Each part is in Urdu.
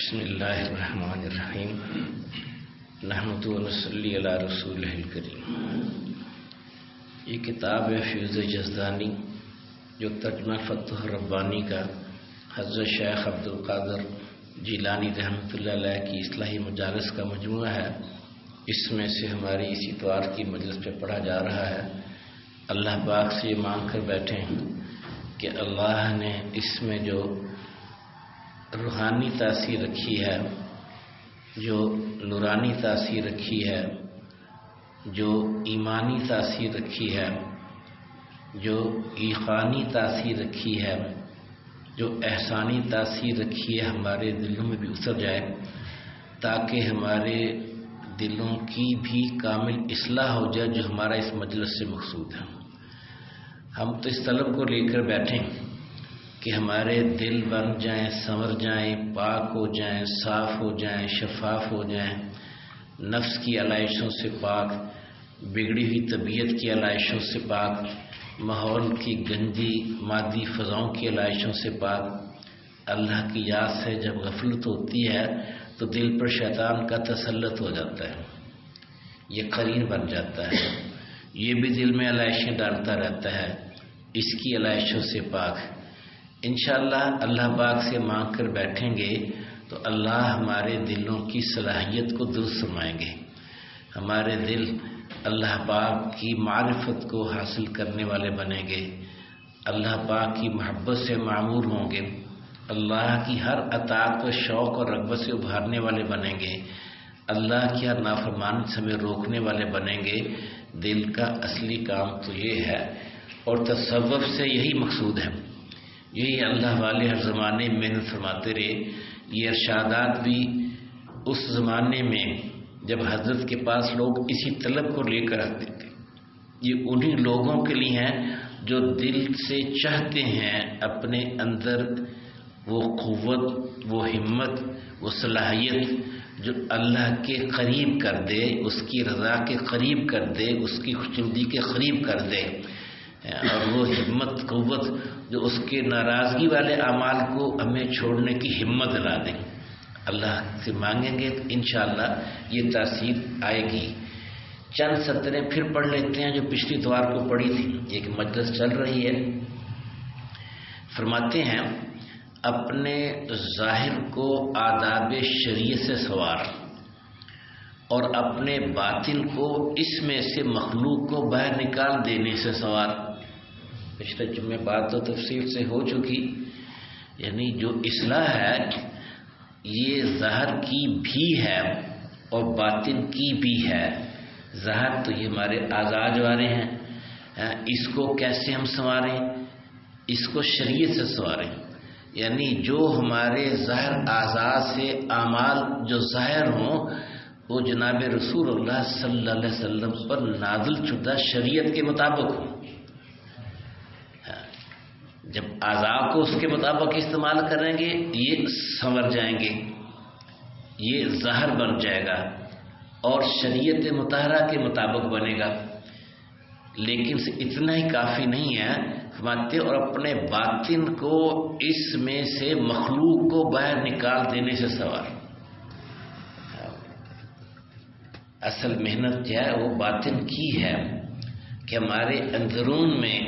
بسم اللہ الرحمن الرحیم نحمد و نصلی علی رسولہ الکریم۔ یہ کتاب ہے فیض جزدانی جو ترجمہ فتح ربانی کا حضرت شیخ عبدالقادر جیلانی رحمۃ اللہ علیہ کی اصلاحی مجالس کا مجموعہ ہے۔ اس میں سے ہماری اسی اتوار کی مجلس پہ پڑھا جا رہا ہے۔ اللہ پاک سے یہ مانگ کر بیٹھیں کہ اللہ نے اس میں جو روحانی تاثیر رکھی ہے، جو نورانی تاثیر رکھی ہے، جو ایمانی تاثیر رکھی ہے، جو ایقانی تاثیر رکھی ہے، جو احسانی تاثیر رکھی ہے، ہمارے دلوں میں بھی اتر جائے تاکہ ہمارے دلوں کی بھی کامل اصلاح ہو جائے، جو ہمارا اس مجلس سے مقصود ہے۔ ہم تو اس طلب کو لے کر بیٹھیں کہ ہمارے دل بن جائیں، سنور جائیں، پاک ہو جائیں، صاف ہو جائیں، شفاف ہو جائیں، نفس کی علائشوں سے پاک، بگڑی ہوئی طبیعت کی علائشوں سے پاک، ماحول کی گندی مادی فضاؤں کی علائشوں سے پاک۔ اللہ کی یاد سے جب غفلت ہوتی ہے تو دل پر شیطان کا تسلط ہو جاتا ہے، یہ قرین بن جاتا ہے، یہ بھی دل میں علائشیں ڈالتا رہتا ہے۔ اس کی علائشوں سے پاک انشاءاللہ اللہ پاک سے مانگ کر بیٹھیں گے تو اللہ ہمارے دلوں کی صلاحیت کو درست فرمائیں گے۔ ہمارے دل اللہ پاک کی معرفت کو حاصل کرنے والے بنیں گے، اللہ پاک کی محبت سے معمور ہوں گے، اللہ کی ہر اطاعت و شوق اور رغبت سے ابھارنے والے بنیں گے، اللہ کی ہر نافرمانی سے ہمیں روکنے والے بنیں گے۔ دل کا اصلی کام تو یہ ہے، اور تصوف سے یہی مقصود ہے، یہی اللہ والے ہر زمانے میں محنت فرماتے رہے۔ یہ ارشادات بھی اس زمانے میں جب حضرت کے پاس لوگ اسی طلب کو لے کر آتے تھے، یہ انہی لوگوں کے لیے ہیں جو دل سے چاہتے ہیں اپنے اندر وہ قوت، وہ ہمت، وہ صلاحیت جو اللہ کے قریب کر دے، اس کی رضا کے قریب کر دے، اس کی خوشنودی کے قریب کر دے، اور وہ ہمت قوت جو اس کے ناراضگی والے اعمال کو ہمیں چھوڑنے کی ہمت لا دیں۔ اللہ سے مانگیں گے تو انشاءاللہ یہ تاثیر آئے گی۔ چند سطریں پھر پڑھ لیتے ہیں جو پچھلی اتوار کو پڑھی تھی، ایک مجلس چل رہی ہے۔ فرماتے ہیں اپنے ظاہر کو آداب شریعت سے سوار اور اپنے باطن کو اس میں سے مخلوق کو باہر نکال دینے سے سوار۔ پچھلے جمعے بات تو تفصیل سے ہو چکی، یعنی جو اصلاح ہے یہ ظاہر کی بھی ہے اور باطن کی بھی ہے۔ ظاہر تو یہ ہمارے اعضاء والے ہیں، اس کو کیسے ہم سنواریں؟ اس کو شریعت سے سنواریں، یعنی جو ہمارے ظاہر اعضاء سے اعمال جو ظاہر ہوں وہ جناب رسول اللہ صلی اللہ علیہ وسلم پر نازل شدہ شریعت کے مطابق ہوں۔ جب اعضاء کو اس کے مطابق استعمال کریں گے یہ سنور جائیں گے، یہ ظاہر بن جائے گا اور شریعت مطہرہ کے مطابق بنے گا۔ لیکن اتنا ہی کافی نہیں ہے، فرماتے اور اپنے باطن کو اس میں سے مخلوق کو باہر نکال دینے سے سوار۔ اصل محنت جو ہے وہ باطن کی ہے کہ ہمارے اندرون میں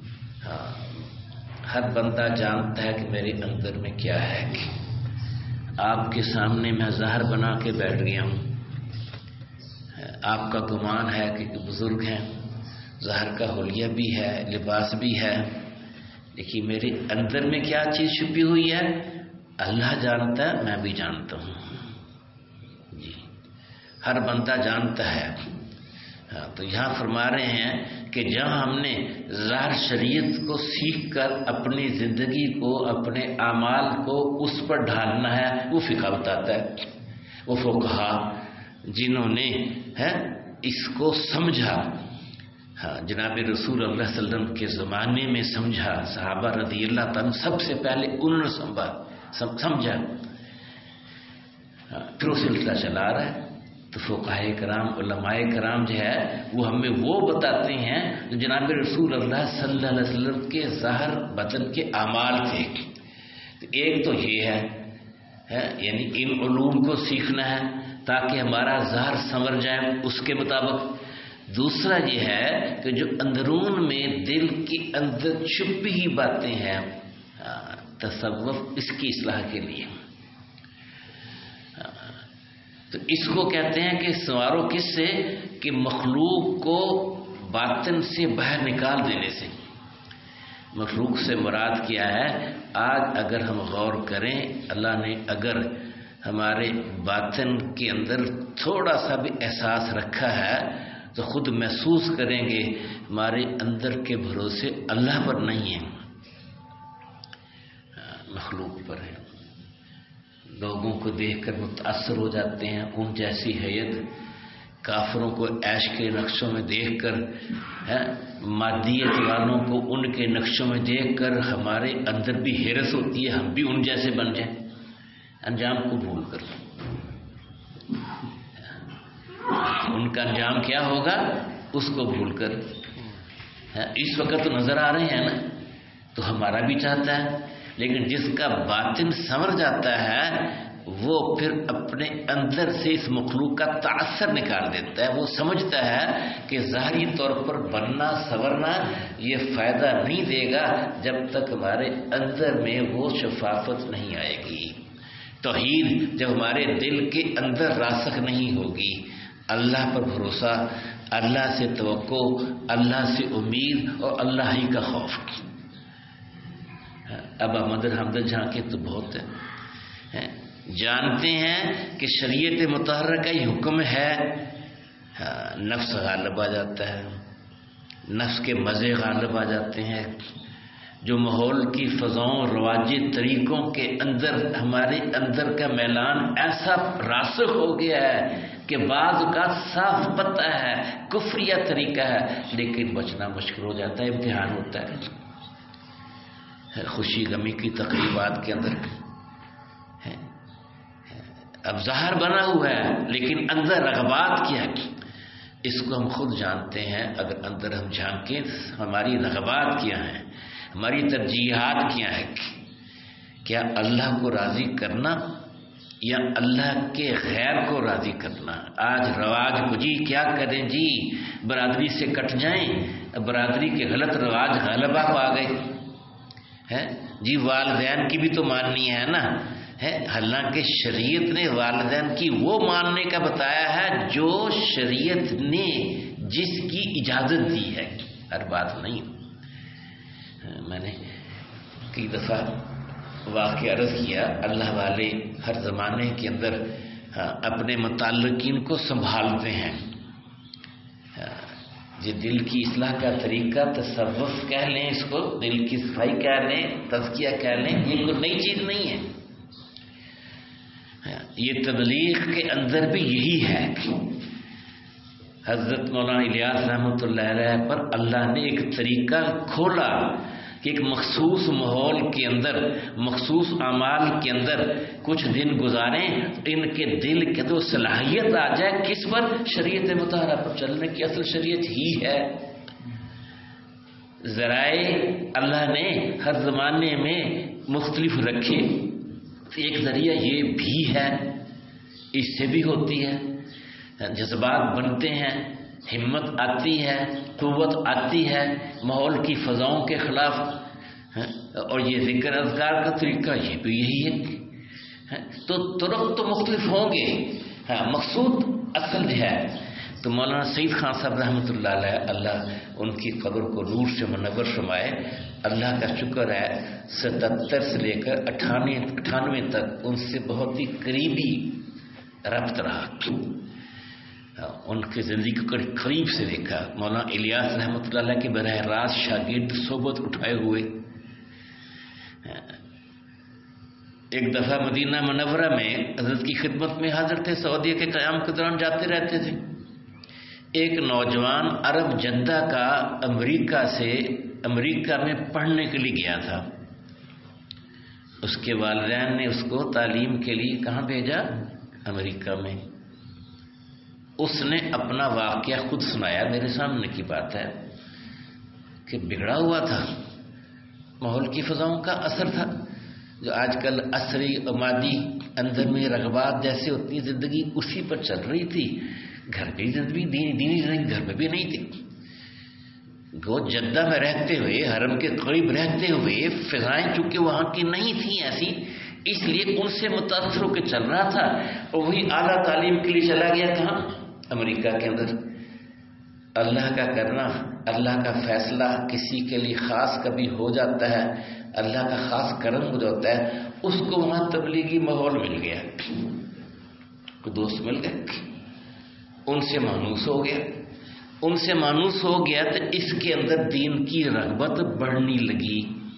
ہر بندہ جانتا ہے کہ میرے اندر میں کیا ہے۔ آپ کے سامنے میں ظاہر بنا کے بیٹھ گیا ہوں، آپ کا گمان ہے کہ بزرگ ہیں، ظاہر کا حلیہ بھی ہے، لباس بھی ہے، لیکن میرے اندر میں کیا چیز چھپی ہوئی ہے اللہ جانتا ہے، میں بھی جانتا ہوں جی، ہر بندہ جانتا ہے۔ تو یہاں فرما رہے ہیں کہ جہاں ہم نے ظاہر شریعت کو سیکھ کر اپنی زندگی کو، اپنے اعمال کو اس پر ڈھالنا ہے، وہ فقہ بتاتا ہے۔ وہ فقہا جنہوں نے اس کو سمجھا، جناب رسول اللہ صلی اللہ علیہ وسلم کے زمانے میں سمجھا، صحابہ رضی اللہ تعالیٰ سب سے پہلے انہوں نے سمجھا، پھر وہ سلسلہ چلا رہا ہے۔ تو فقہائے کرام، علماء کرام جو ہے وہ ہمیں وہ بتاتے ہیں جو جناب رسول اللہ صلی اللہ علیہ وسلم کے ظاہر بدن کے اعمال تھے۔ تو ایک تو یہ ہے ہے، یعنی ان علوم کو سیکھنا ہے تاکہ ہمارا ظاہر سنور جائے اس کے مطابق۔ دوسرا یہ ہے کہ جو اندرون میں دل کے اندر چھپی ہی باتیں ہیں، تصوف اس کی اصلاح کے لیے، تو اس کو کہتے ہیں کہ سنوارو کس سے، کہ مخلوق کو باطن سے باہر نکال دینے سے۔ مخلوق سے مراد کیا ہے؟ آج اگر ہم غور کریں، اللہ نے اگر ہمارے باطن کے اندر تھوڑا سا بھی احساس رکھا ہے تو خود محسوس کریں گے ہمارے اندر کے بھروسے اللہ پر نہیں ہیں، مخلوق پر ہے۔ لوگوں کو دیکھ کر متاثر ہو جاتے ہیں، ان جیسی حیت، کافروں کو عیش کے نقشوں میں دیکھ کر، مادیت والوں کو ان کے نقشوں میں دیکھ کر ہمارے اندر بھی حیرت ہوتی ہے ہم بھی ان جیسے بن جائیں، انجام کو بھول کر۔ ان کا انجام کیا ہوگا اس کو بھول کر۔ اس وقت تو نظر آ رہے ہیں نا، تو ہمارا بھی چاہتا ہے، لیکن جس کا باطن سنور جاتا ہے وہ پھر اپنے اندر سے اس مخلوق کا تاثر نکال دیتا ہے۔ وہ سمجھتا ہے کہ ظاہری طور پر بننا سنورنا یہ فائدہ نہیں دے گا جب تک ہمارے اندر میں وہ شفافت نہیں آئے گی۔ توحید جب ہمارے دل کے اندر راسخ نہیں ہوگی، اللہ پر بھروسہ، اللہ سے توقع، اللہ سے امید اور اللہ ہی کا خوف۔ اب مدر حمد جھانکے تو بہت ہے، جانتے ہیں کہ شریعت مطہرہ کا یہ حکم ہے، نفس غالب آ جاتا ہے، نفس کے مزے غالب آ جاتے ہیں، جو ماحول کی فضاؤں رواجی طریقوں کے اندر ہمارے اندر کا میلان ایسا راسخ ہو گیا ہے کہ بعض کا صاف پتہ ہے کفریہ طریقہ ہے، لیکن بچنا مشکل ہو جاتا ہے، امتحان ہوتا ہے۔ خوشی غمی کی تقریبات کے اندر اب ظاہر بنا ہوا ہے لیکن اندر رغبات کیا ہے اس کو ہم خود جانتے ہیں۔ اگر اندر ہم جھانکیں ہماری رغبات کیا ہیں، ہماری ترجیحات کیا ہیں، کیا اللہ کو راضی کرنا یا اللہ کے غیر کو راضی کرنا؟ آج رواج کو جی کیا کریں جی، برادری سے کٹ جائیں، برادری کے غلط رواج غلبہ پا گئے ہے جی، والدین کی بھی تو ماننی ہے نا، حالانکہ شریعت نے والدین کی وہ ماننے کا بتایا ہے جو شریعت نے جس کی اجازت دی ہے، ہر بات نہیں۔ میں نے کئی دفعہ واقعہ عرض کیا، اللہ والے ہر زمانے کے اندر اپنے متعلقین کو سنبھالتے ہیں۔ یہ دل کی اصلاح کا طریقہ تصوف کہہ لیں، اس کو دل کی صفائی کہہ لیں، تزکیہ کہہ لیں، یہ کوئی نئی چیز نہیں ہے۔ یہ تبلیغ کے اندر بھی یہی ہے۔ حضرت مولانا الیاس رحمۃ اللہ علیہ پر اللہ نے ایک طریقہ کھولا کہ ایک مخصوص ماحول کے اندر، مخصوص اعمال کے اندر کچھ دن گزاریں، ان کے دل کے تو صلاحیت آ جائے کس پر؟ شریعت مطہرہ پر چلنے کی۔ اصل شریعت ہی ہے۔ ذرائع اللہ نے ہر زمانے میں مختلف رکھے، ایک ذریعہ یہ بھی ہے، اس سے بھی ہوتی ہے، جذبات بنتے ہیں، ہمت آتی ہے، قوت آتی ہے ماحول کی فضاؤں کے خلاف، اور یہ ذکر اذکار کا طریقہ یہ بھی یہی ہے۔ تو طرق تو مختلف ہوں گے، مقصود اصل ہے۔ تو مولانا سعید خان صاحب رحمۃ اللہ علیہ، اللہ ان کی قبر کو نور سے منور فرمائے، اللہ کا شکر ہے 77 سے لے کر 98 تک ان سے بہت ہی قریبی ربط رہا، ان کی زندگی کو قریب سے دیکھا۔ مولانا الیاس رحمۃ اللہ علیہ کے براہ راست شاگرد صحبت اٹھائے ہوئے۔ ایک دفعہ مدینہ منورہ میں حضرت کی خدمت میں حاضر تھے، سعودیہ کے قیام کے دوران جاتے رہتے تھے۔ ایک نوجوان عرب جدہ کا امریکہ میں پڑھنے کے لیے گیا تھا۔ اس کے والدین نے اس کو تعلیم کے لیے کہاں بھیجا؟ امریکہ میں۔ اس نے اپنا واقعہ خود سنایا، میرے سامنے کی بات ہے، کہ بگڑا ہوا تھا، ماحول کی فضاؤں کا اثر تھا، جو آج کل عصری و مادی اندر میں رغبات جیسے ہوتی زندگی اسی پر چل رہی تھی. گھر کی زندگی دینی زندگی گھر میں بھی نہیں تھی. وہ جدہ میں رہتے ہوئے حرم کے قریب رہتے ہوئے فضائیں چونکہ وہاں کی نہیں تھیں ایسی، اس لیے ان سے متاثر ہو کے چل رہا تھا. اور وہی اعلیٰ تعلیم کے لیے چلا گیا کہاں؟ امریکہ کے اندر. اللہ کا کرنا، اللہ کا فیصلہ کسی کے لیے خاص کبھی ہو جاتا ہے، اللہ کا خاص کرم ہو جاتا ہے. اس کو وہاں تبلیغی ماحول مل گیا، کوئی دوست مل گئے، ان سے مانوس ہو گیا. ان سے مانوس ہو گیا تو اس کے اندر دین کی رغبت بڑھنے لگی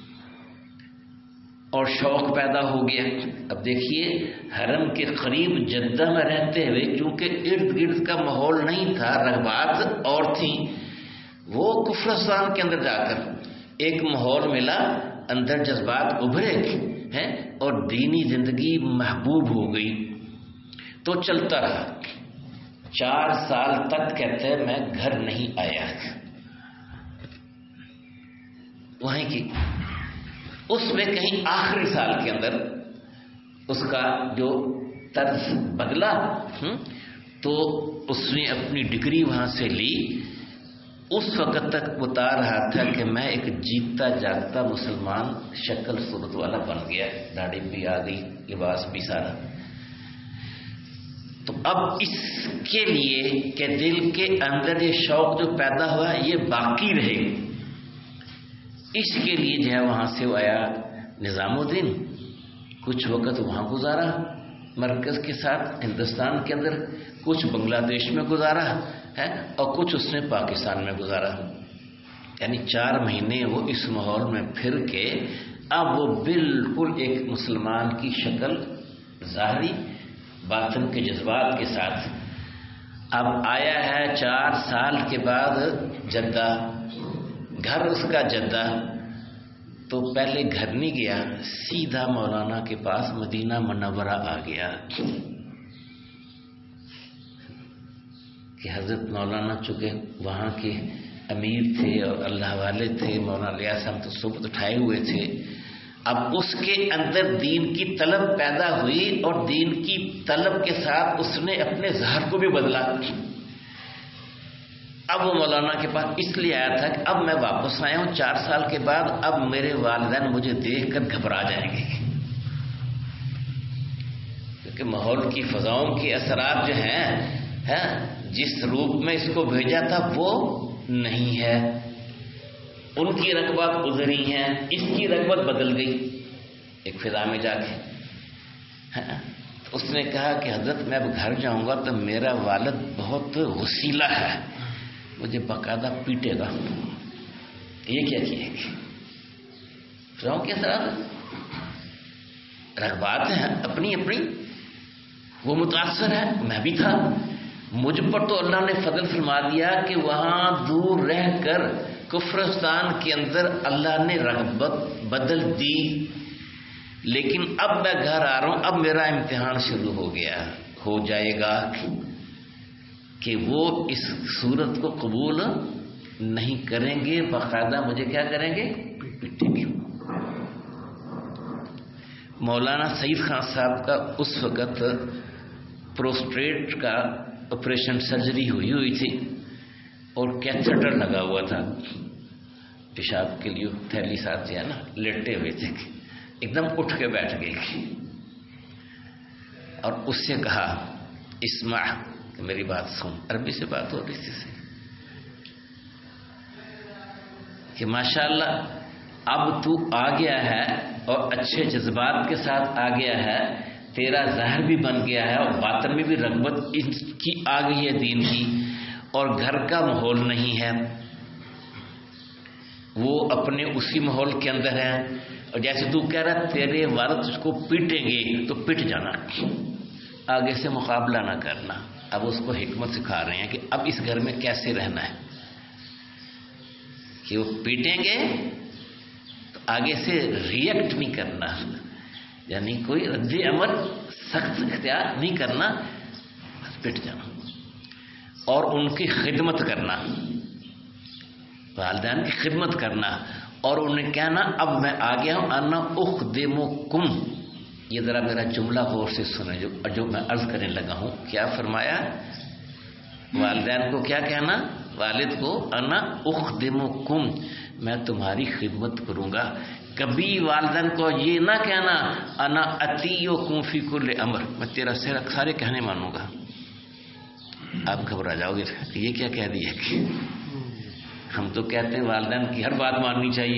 اور شوق پیدا ہو گیا. اب دیکھیے حرم کے قریب جدہ میں رہتے ہوئے کیونکہ ارد گرد کا ماحول نہیں تھا، رغبات اور تھیں، وہ کفرستان کے اندر جا کر ایک ماحول ملا، اندر جذبات ابھرے ہیں اور دینی زندگی محبوب ہو گئی. تو چلتا رہا. 4 سال تک کہتے ہیں میں گھر نہیں آیا. وہیں کی اس میں کہیں آخری سال کے اندر اس کا جو طرز بدلا تو اس نے اپنی ڈگری وہاں سے لی. اس وقت تک بتا رہا تھا کہ میں ایک جیتا جاگتا مسلمان شکل صورت والا بن گیا، داڑھی بھی آ گئی، لباس بھی سارا. تو اب اس کے لیے کہ دل کے اندر یہ شوق جو پیدا ہوا یہ باقی رہے، اس کے لیے جو ہے وہاں سے وہ آیا نظام الدین. کچھ وقت وہاں گزارا مرکز کے ساتھ ہندوستان کے اندر، کچھ بنگلہ دیش میں گزارا ہے اور کچھ اس نے پاکستان میں گزارا. یعنی 4 مہینے وہ اس ماحول میں پھر کے اب وہ بالکل ایک مسلمان کی شکل ظاہری باطن کے جذبات کے ساتھ اب آیا ہے. 4 سال کے بعد جدہ، گھر اس کا جدہ. تو پہلے گھر نہیں گیا، سیدھا مولانا کے پاس مدینہ منورہ آ گیا کہ حضرت مولانا چونکہ وہاں کے امیر تھے اور اللہ والے تھے، مولانا الیاس ہم تو صبح اٹھائے ہوئے تھے. اب اس کے اندر دین کی طلب پیدا ہوئی اور دین کی طلب کے ساتھ اس نے اپنے ظاہر کو بھی بدلا. اب وہ مولانا کے پاس اس لیے آیا تھا کہ اب میں واپس آیا ہوں 4 سال کے بعد، اب میرے والدین مجھے دیکھ کر گھبرا جائیں گے کیونکہ ماحول کی فضاؤں کے اثرات جو ہیں جس روپ میں اس کو بھیجا تھا وہ نہیں ہے. ان کی رغبت گزری ہیں، اس کی رغبت بدل گئی ایک فضا میں جا کے. اس نے کہا کہ حضرت میں اب گھر جاؤں گا تو میرا والد بہت غصیلا ہے، مجھے باقاعدہ پیٹے گا. یہ کیا کیے گی؟ فضاؤں کے اثرات، رغبات ہیں اپنی اپنی، وہ متاثر ہے، میں بھی تھا. مجھ پر تو اللہ نے فضل فرما دیا کہ وہاں دور رہ کر کفرستان کے اندر اللہ نے رغبت بدل دی. لیکن اب میں گھر آ رہا ہوں، اب میرا امتحان شروع ہو گیا، ہو جائے گا کہ وہ اس صورت کو قبول نہیں کریں گے، باقاعدہ مجھے کیا کریں گے؟ پیٹیں گے. مولانا سعید خان صاحب کا اس وقت پروسٹیٹ کا آپریشن سرجری ہوئی تھی اور کیتھیٹر لگا ہوا تھا، پیشاب کے لیے تھیلی ساتھ ہے نا، لیٹے ہوئے تھے. ایک دم اٹھ کے بیٹھ گئی اور اس سے کہا اسمع، میری بات سن. عربی سے بات ہو رہی تھی کہ ماشاءاللہ اب تو آ گیا ہے اور اچھے جذبات کے ساتھ آ گیا ہے، تیرا ظاہر بھی بن گیا ہے اور باطن میں بھی رغبت کی آ گئی ہے دین کی، اور گھر کا ماحول نہیں ہے، وہ اپنے اسی ماحول کے اندر ہے. اور جیسے تو کہہ رہا تیرے والد اس کو پیٹیں گے تو پٹ جانا، آگے سے مقابلہ نہ کرنا. اب اس کو حکمت سکھا رہے ہیں کہ اب اس گھر میں کیسے رہنا ہے کہ وہ پیٹیں گے تو آگے سے ریئیکٹ نہیں کرنا، یعنی کوئی رد عمل سخت اختیار نہیں کرنا، بس پٹ جانا. اور ان کی خدمت کرنا، والدین کی خدمت کرنا، اور انہیں کہنا اب میں آ گیا ہوں انا اخدمکم. یہ ذرا میرا جملہ غور سے سنیں جو میں عرض کرنے لگا ہوں. کیا فرمایا؟ والدین کو کیا کہنا؟ والد کو انا اخدمکم، میں تمہاری خدمت کروں گا. کبھی والدین کو یہ نہ کہنا انا اطیعکم فی کل امر، میں تیرا سارے کہنے مانوں گا. آپ گھبرا جاؤ گے یہ کیا کہہ دیا کہ ہم تو کہتے ہیں والدین کی ہر بات ماننی چاہیے.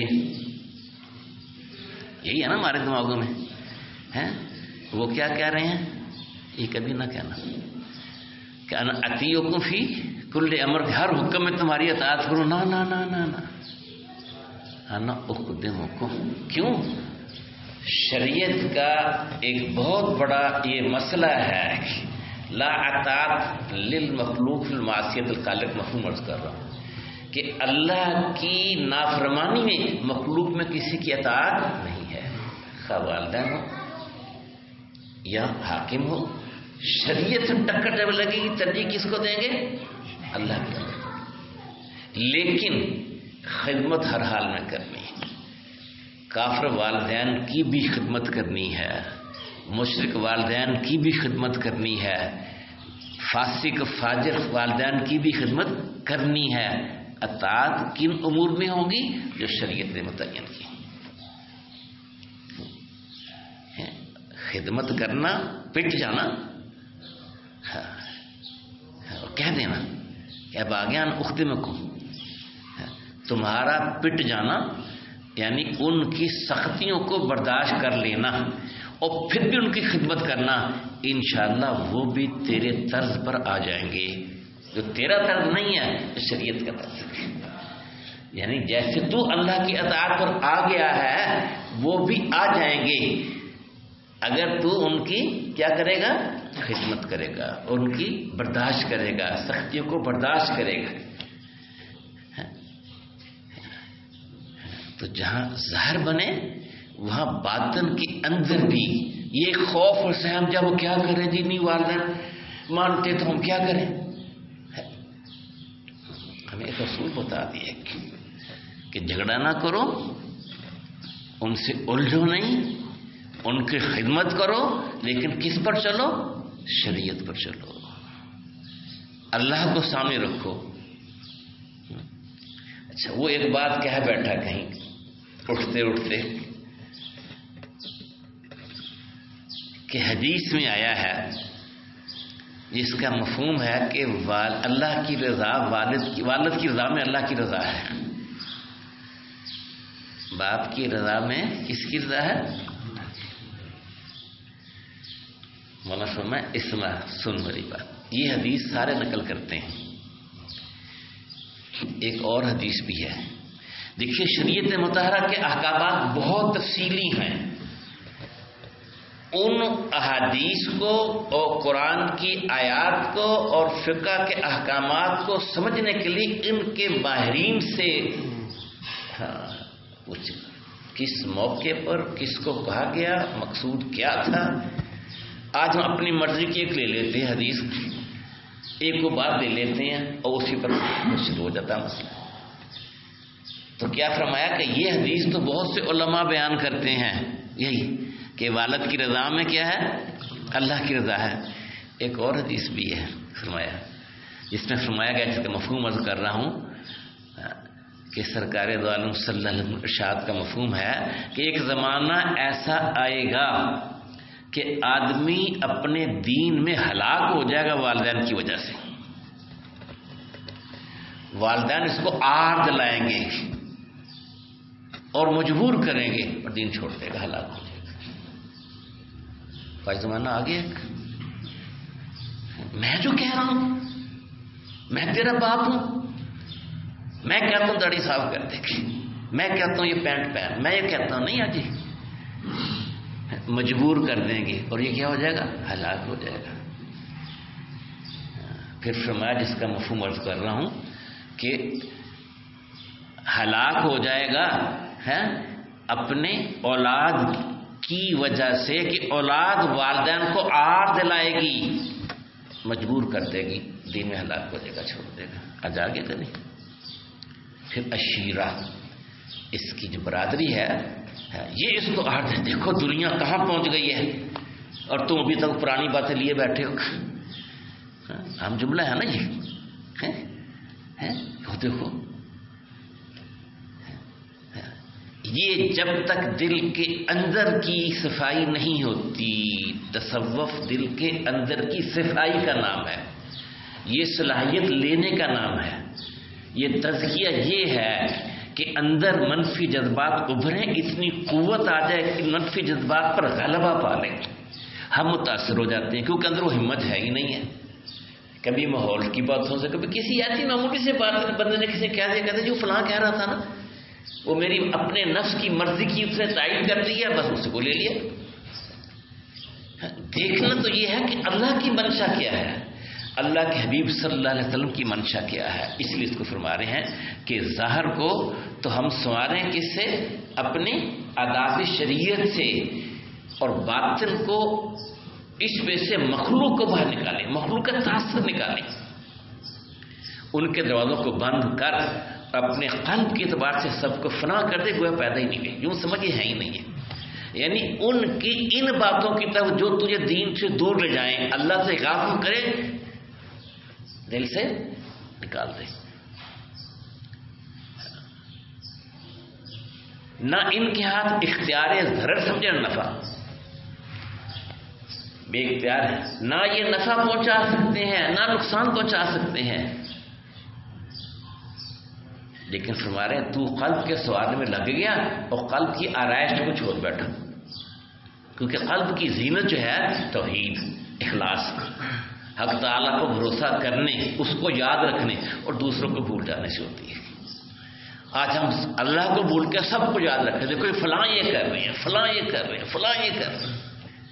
یہی ہے نا ہمارے دماغوں میں ہیں. وہ کیا کہہ رہے ہیں؟ یہ کبھی نہ کہنا کہ انا اطیعکم فی کل امر، ہر حکم میں تمہاری اطاعت کروں. نہ نہ نہ نہ نہ، انا اخدمکم. کیوں؟ شریعت کا ایک بہت بڑا یہ مسئلہ ہے لا اطاعت للمخلوق فی المعصیۃ الخالق. مفہوم عرض کر رہا ہوں کہ اللہ کی نافرمانی میں مخلوق میں کسی کی اطاعت نہیں ہے، خواہ والدین ہو یا حاکم ہو. شریعت سے ٹکر جب لگے گی ترجیح کس کو دیں گے؟ اللہ کی. لیکن خدمت ہر حال میں کرنی ہے. کافر والدین کی بھی خدمت کرنی ہے، مشرک والدین کی بھی خدمت کرنی ہے، فاسق فاجر والدین کی بھی خدمت کرنی ہے. اطاعت کن امور میں ہوگی؟ جو شریعت نے متعین کی. خدمت کرنا، پٹ جانا، کہہ دینا کہ اب آگے اخدمکم، تمہارا پٹ جانا یعنی ان کی سختیوں کو برداشت کر لینا اور پھر بھی ان کی خدمت کرنا. انشاءاللہ وہ بھی تیرے طرز پر آ جائیں گے. جو تیرا طرز نہیں ہے شریعت کا طرز ہے. یعنی جیسے تو اللہ کی اطاعت پر آ گیا ہے وہ بھی آ جائیں گے اگر تو ان کی کیا کرے گا؟ خدمت کرے گا، ان کی برداشت کرے گا، سختیوں کو برداشت کرے گا. تو جہاں ظاہر بنے وہاں باطن کے اندر بھی یہ خوف اور سہم جب وہ کیا کریں جی نہیں والدین مانتے تو ہم کیا کریں. ہمیں ایک اصول بتا دیے کہ جھگڑا نہ کرو، ان سے الجھو نہیں، ان کی خدمت کرو، لیکن کس پر چلو؟ شریعت پر چلو، اللہ کو سامنے رکھو. اچھا وہ ایک بات کہہ بیٹھا کہیں اٹھتے اٹھتے کہ حدیث میں آیا ہے جس کا مفہوم ہے کہ اللہ کی رضا والد کی رضا میں اللہ کی رضا ہے، باپ کی رضا میں کس کی رضا ہے؟ مولانا فرمایا اسمع، سن میری بات. یہ حدیث سارے نقل کرتے ہیں. ایک اور حدیث بھی ہے. دیکھیے شریعت مطہرہ کے احکامات بہت تفصیلی ہیں. ان احادیث کو اور قرآن کی آیات کو اور فقہ کے احکامات کو سمجھنے کے لیے ان کے ماہرین سے کچھ کس موقع پر کس کو کہا گیا، مقصود کیا تھا. آج ہم اپنی مرضی کی ایک لے لیتے ہیں حدیث، ایک کو بات لے لیتے ہیں اور اسی پر شروع ہو جاتا ہے مسئلہ. تو کیا فرمایا کہ یہ حدیث تو بہت سے علماء بیان کرتے ہیں یہی کہ والد کی رضا میں کیا ہے؟ اللہ کی رضا ہے. ایک اور حدیث بھی ہے فرمایا جس میں فرمایا گیا جس کا مفہوم عرض کر رہا ہوں کہ سرکار دو عالم صلی اللہ علیہ وسلم ارشاد کا مفہوم ہے کہ ایک زمانہ ایسا آئے گا کہ آدمی اپنے دین میں ہلاک ہو جائے گا والدین کی وجہ سے. والدین اس کو آر دلائیں گے اور مجبور کریں گے اور دین چھوڑ دے گا، ہلاک ہو جائے گا. کوئی زمانہ آ گیا. میں جو کہہ رہا ہوں، میں تیرا باپ ہوں، میں کہتا ہوں داڑھی صاف کر دے گی، میں کہتا ہوں یہ پینٹ پہن، میں یہ کہتا ہوں نہیں آجی، مجبور کر دیں گے اور یہ کیا ہو جائے گا؟ ہلاک ہو جائے گا. پھر فرمایا جس کا مفہوم عرض کر رہا ہوں کہ ہلاک ہو جائے گا اپنے اولاد کی وجہ سے کہ اولاد والدین کو آر دلائے گی، مجبور کر دے گی، دین میں ہلاک ہو جائے گا، چھوڑ دے گا. آج آگے تو نہیں. پھر عشیرہ، اس کی جو برادری ہے یہ اس کو آٹھ ہے، دیکھو دنیا کہاں پہنچ گئی ہے اور تم ابھی تک پرانی باتیں لیے بیٹھے ہو. ہم جملہ ہے نا یہ، دیکھو یہ جب تک دل کے اندر کی صفائی نہیں ہوتی، تصوف دل کے اندر کی صفائی کا نام ہے، یہ صلاحیت لینے کا نام ہے، یہ تزکیہ یہ ہے کہ اندر منفی جذبات ابھریں، اتنی قوت آ جائے کہ منفی جذبات پر غلبہ پا لیں. ہم متاثر ہو جاتے ہیں کیونکہ اندر وہ ہمت ہے ہی نہیں ہے. کبھی ماحول کی باتوں سے، کبھی کسی ایسی معمولی سے بات بندے نے کسی کہہ دیا، کہتے جو فلاں کہہ رہا تھا نا، وہ میری اپنے نفس کی مرضی کی اس نے تائید کر دی ہے، بس اس کو لے لیا. دیکھنا تو یہ ہے کہ اللہ کی منشا کیا ہے، اللہ کے حبیب صلی اللہ علیہ وسلم کی منشا کیا ہے. اس لیے اس کو فرما رہے ہیں کہ ظاہر کو تو ہم سنواریں کس سے؟ اپنے آداب شریعت سے، اور باطن کو اس میں سے مخلوق کو باہر نکالیں، مخلوق کا تاثر نکالیں، ان کے دروازوں کو بند کر اپنے قلب کے اعتبار سے سب کو فنا کر دے، گویا پیدا ہی نہیں ہوئی، یوں سمجھے ہے ہی نہیں ہے. یعنی ان کی ان باتوں کی طرف جو تجھے دین سے دور لے جائیں، اللہ سے غافل کرے، دل سے نکال دے. نہ ان کے ہاتھ اختیار ضرر سمجھے نہ نفع، بے اختیار ہے، نہ یہ نفع پہنچا سکتے ہیں نہ نقصان پہنچا سکتے ہیں. لیکن فرما رہے ہیں تو قلب کے سواد میں لگ گیا اور قلب کی آرائش کو چھوڑ بیٹھا، کیونکہ قلب کی زینت جو ہے توحید، اخلاص، حق تعالیٰ کو بھروسہ کرنے، اس کو یاد رکھنے اور دوسروں کو بھول جانے سے ہوتی ہے. آج ہم اللہ کو بھول کے سب کو یاد رکھتے، دیکھو فلاں یہ کر رہے ہیں، فلاں یہ کر رہے ہیں، فلاں یہ کر رہے ہیں.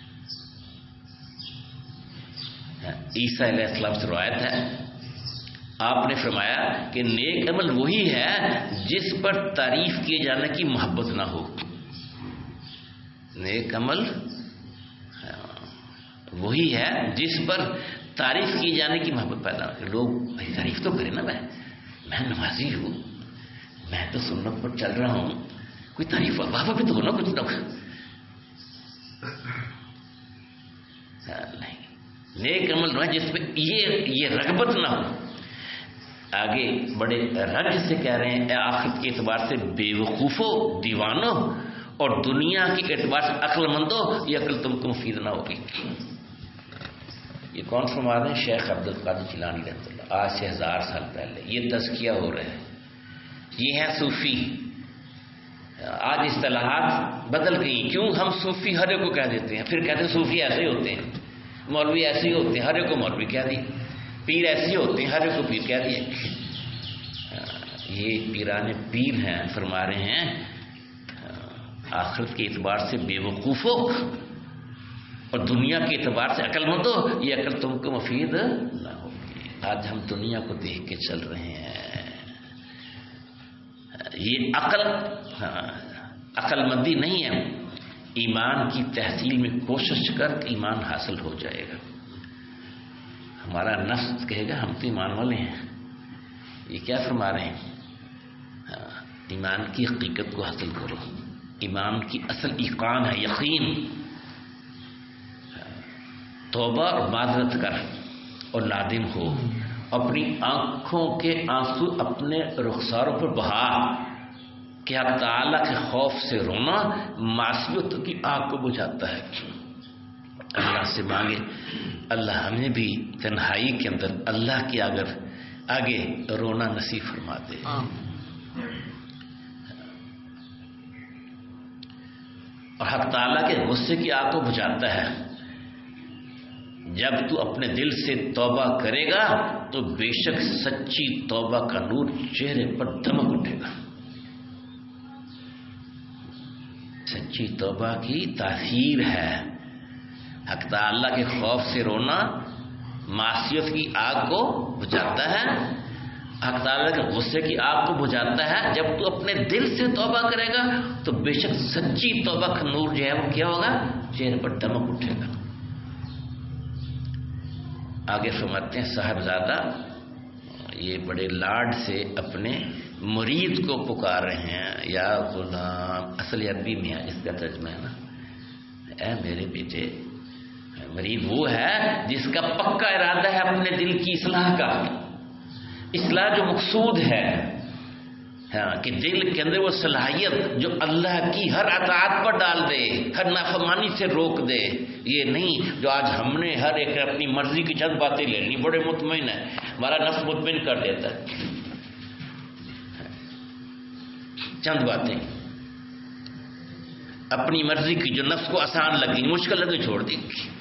عیسیٰ علیہ السلام سے روایت ہے، آپ نے فرمایا کہ نیک عمل وہی ہے جس پر تعریف کیے جانے کی محبت نہ ہو. نیک عمل وہی ہے جس پر تعریف کیے جانے کی محبت پیدا ہو. لوگ تعریف تو کریں نا، میں نمازی ہوں، میں تو سنت پر چل رہا ہوں، کوئی تعریف واہ بھی تو ہونا کچھ نہ نہیں. نیک عمل ہے جس پہ یہ رغبت نہ ہو. آگے بڑے رنج سے کہہ رہے ہیں، اے آخرت کے اعتبار سے بے وقوفو، دیوانوں، اور دنیا کے اعتبار سے عقل مندو، یہ عقل تم کو مفید نہ ہوگی. یہ کون فرما رہے ہیں؟ شیخ عبد القادر جیلانی رحمۃ اللہ، آج سے 1000 سال پہلے یہ تزکیہ ہو رہا ہے. یہ ہے صوفی. آج اصطلاحات بدل گئی، کیوں؟ ہم صوفی ہر ایک کو کہہ دیتے ہیں، پھر کہتے ہیں صوفی ایسے ہی ہوتے ہیں، مولوی ایسے ہی ہوتے ہیں، ہر ایک کو مولوی کہہ دیے، پیر ایسے ہی ہوتے ہیں، ہر ایک کو پیر کہہ دیے. یہ پیران پیر ہیں، فرما رہے ہیں آخرت کے اعتبار سے بے وقوفوں اور دنیا کے اعتبار سے عقل مند ہو، یہ عقل تم کو مفید نہ ہوگی. آج ہم دنیا کو دیکھ کے چل رہے ہیں. یہ عقل مندی نہیں ہے. ایمان کی تحصیل میں کوشش کر ایمان حاصل ہو جائے گا. ہمارا نفس کہے گا ہم تو ایمان والے ہیں. یہ کیا فرما رہے ہیں؟ ایمان کی حقیقت کو حاصل کرو. ایمان کی اصل ایقان ہے یقین. توبہ اور معذرت کر اور نادم ہو. اپنی آنکھوں کے آنسو اپنے رخساروں پر بہا. کیا تعالیٰ کے خوف سے رونا معصیت کی آگ کو بجھاتا ہے. اللہ سے مانگے اللہ ہمیں بھی تنہائی کے اندر اللہ کے آگے رونا نصیب فرما دے. اور حق تعالیٰ کے غصے کی آگ کو بجھاتا ہے. جب تو اپنے دل سے توبہ کرے گا تو بے شک سچی توبہ کا نور چہرے پر دمک اٹھے گا. سچی توبہ کی تاثیر ہے. حق تعالیٰ کے خوف سے رونا معصیت کی آگ کو بجھاتا ہے، حق تعالیٰ کے غصے کی آگ کو بجھاتا ہے. جب تو اپنے دل سے توبہ کرے گا تو بے شک سچی توبہ کا نور جو ہے وہ کیا ہوگا؟ چہرے پر دمک اٹھے گا. آگے فرماتے ہیں صاحبزادہ یہ بڑے لاڈ سے اپنے مرید کو پکار رہے ہیں، یا غلام، اصل عربی میں ہے اس کا ترجمہ ہے نا، اے میرے بیٹے. مرید وہ ہے جس کا پکا ارادہ ہے اپنے دل کی اصلاح کا، اصلاح جو مقصود ہے، کہ دل کے اندر وہ صلاحیت جو اللہ کی ہر اطاعت پر ڈال دے، ہر نافرمانی سے روک دے. یہ نہیں جو آج ہم نے ہر ایک اپنی مرضی کی چند باتیں لے لی، بڑے مطمئن ہے، ہمارا نفس مطمئن کر دیتا ہے، چند باتیں اپنی مرضی کی جو نفس کو آسان لگی، مشکل لگی، چھوڑ دی.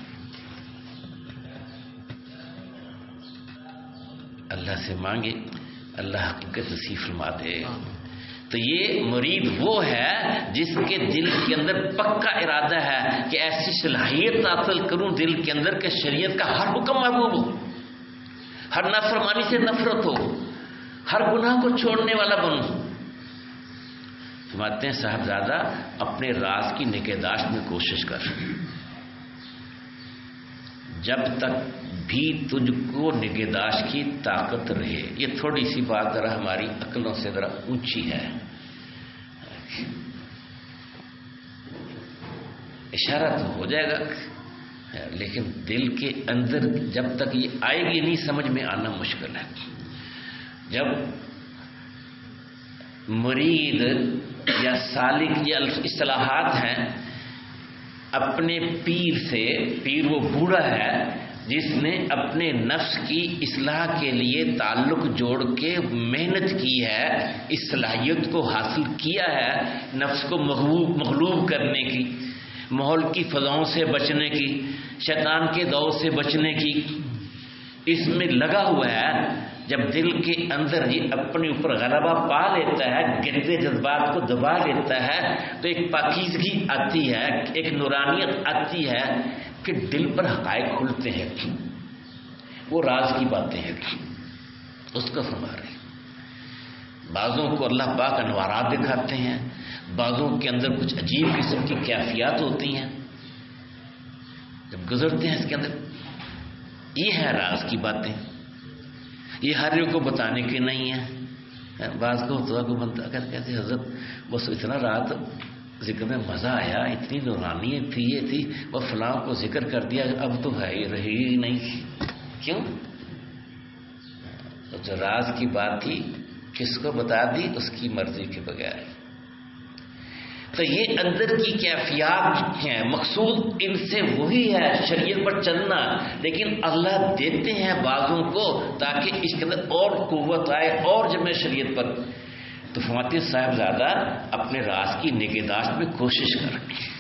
اللہ سے مانگے، اللہ حقیقت نصیب فرما دے. تو یہ مرید وہ ہے جس کے دل کے اندر پکا ارادہ ہے کہ ایسی صلاحیت حاصل کروں دل کے اندر کہ شریعت کا ہر حکم محبوب ہو، ہر نافرمانی سے نفرت ہو، ہر گناہ کو چھوڑنے والا بنوں. فرماتے ہیں صاحبزادہ اپنے راز کی نگہداشت میں کوشش کر، جب تک بھی تجھ کو نگہداشت کی طاقت رہے. یہ تھوڑی سی بات ذرا ہماری عقلوں سے ذرا اونچی ہے، اشارہ تو ہو جائے گا، لیکن دل کے اندر جب تک یہ آئے گی نہیں سمجھ میں آنا مشکل ہے. جب مرید یا سالک یا اصطلاحات ہیں اپنے پیر سے، پیر وہ بوڑھا ہے جس نے اپنے نفس کی اصلاح کے لیے تعلق جوڑ کے محنت کی ہے، اس صلاحیت کو حاصل کیا ہے، نفس کو مغلوب کرنے کی، ماحول کی فضاؤں سے بچنے کی، شیطان کے دور سے بچنے کی، اس میں لگا ہوا ہے. جب دل کے اندر یہ اپنے اوپر غلبہ پا لیتا ہے، گندے جذبات کو دبا لیتا ہے، تو ایک پاکیزگی آتی ہے، ایک نورانیت آتی ہے کہ دل پر حقائق کھلتے ہیں، وہ راز کی باتیں ہیں. اس کو فرما رہے ہیں. بعضوں کو اللہ پاک انوارات دکھاتے ہیں، بعضوں کے اندر کچھ عجیب قسم کی کیفیات ہوتی ہیں، جب گزرتے ہیں اس کے اندر. یہ ہے راز کی باتیں، یہ ہر ایک کو بتانے کے نہیں ہیں. بعض کو تو بنتا کہتے حضرت بس اتنا رات ذکر میں مزہ آیا، اتنی نورانیت تھی، یہ تھی، وہ فلاں کو ذکر کر دیا، اب تو ہے ہی رہی ہی نہیں. کیوں؟ جو راز کی بات تھی کس کو بتا دی؟ اس کی مرضی کے بغیر. تو یہ اندر کی کیفیات ہیں، مقصود ان سے وہی ہے شریعت پر چلنا، لیکن اللہ دیتے ہیں بعضوں کو تاکہ اس کے اندر اور قوت آئے اور جمع شریعت پر. تو فرماتے صاحبزادہ اپنے راز کی نگہداشت میں کوشش کر.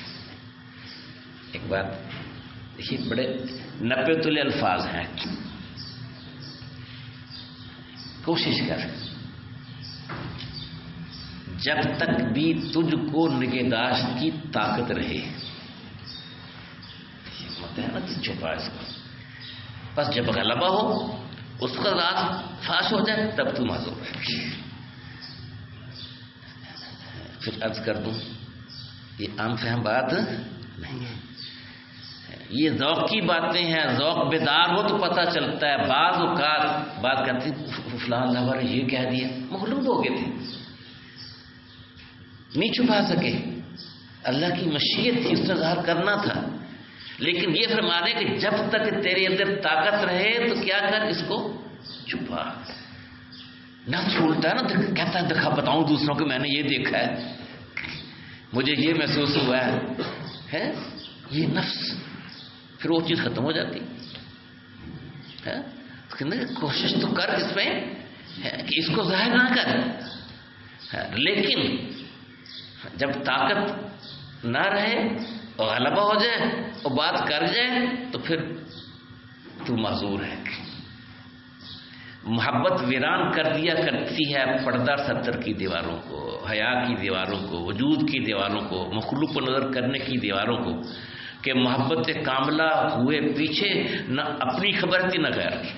ایک بات دیکھیے، بڑے نپے تلے الفاظ ہیں. کوشش کر جب تک بھی تجھ کو نگہداشت کی طاقت رہے. مت ہے نا چھپا اس کو، بس جب غلبہ ہو اس کا راز فاش ہو جائے تب تو معذور ہے. پھر عرض کر دوں یہ عام فہم بات نہیں ہے، یہ ذوق کی باتیں ہیں. ذوق بیدار ہو تو پتہ چلتا ہے. بعض اوقات بات کرتے فلاں اللہ والے یہ کہہ دیا، مغلوب ہو گئے تھے، نہیں چھپا سکے، اللہ کی مشیت تھی، اس سے ظاہر کرنا تھا. لیکن یہ فرما رہے کہ جب تک تیرے اندر طاقت رہے تو کیا کر، اس کو چھپا. نفس بولتا ہے نا، کہتا ہے دکھا بتاؤں دوسروں کو میں نے یہ دیکھا ہے، مجھے یہ محسوس ہوا ہے. یہ نفس پھر وہ چیز ختم ہو جاتی ہے. کوشش تو کر اس میں کہ اس کو ظاہر نہ کر، لیکن جب طاقت نہ رہے اور غلبہ ہو جائے اور بات کر جائے تو پھر تو معذور ہے. محبت ویران کر دیا کرتی ہے پردہ ستر کی دیواروں کو، حیا کی دیواروں کو، وجود کی دیواروں کو، مخلوق کو نظر کرنے کی دیواروں کو، کہ محبت کاملہ ہوئے پیچھے نہ اپنی خبر تھی نہ غیر کی.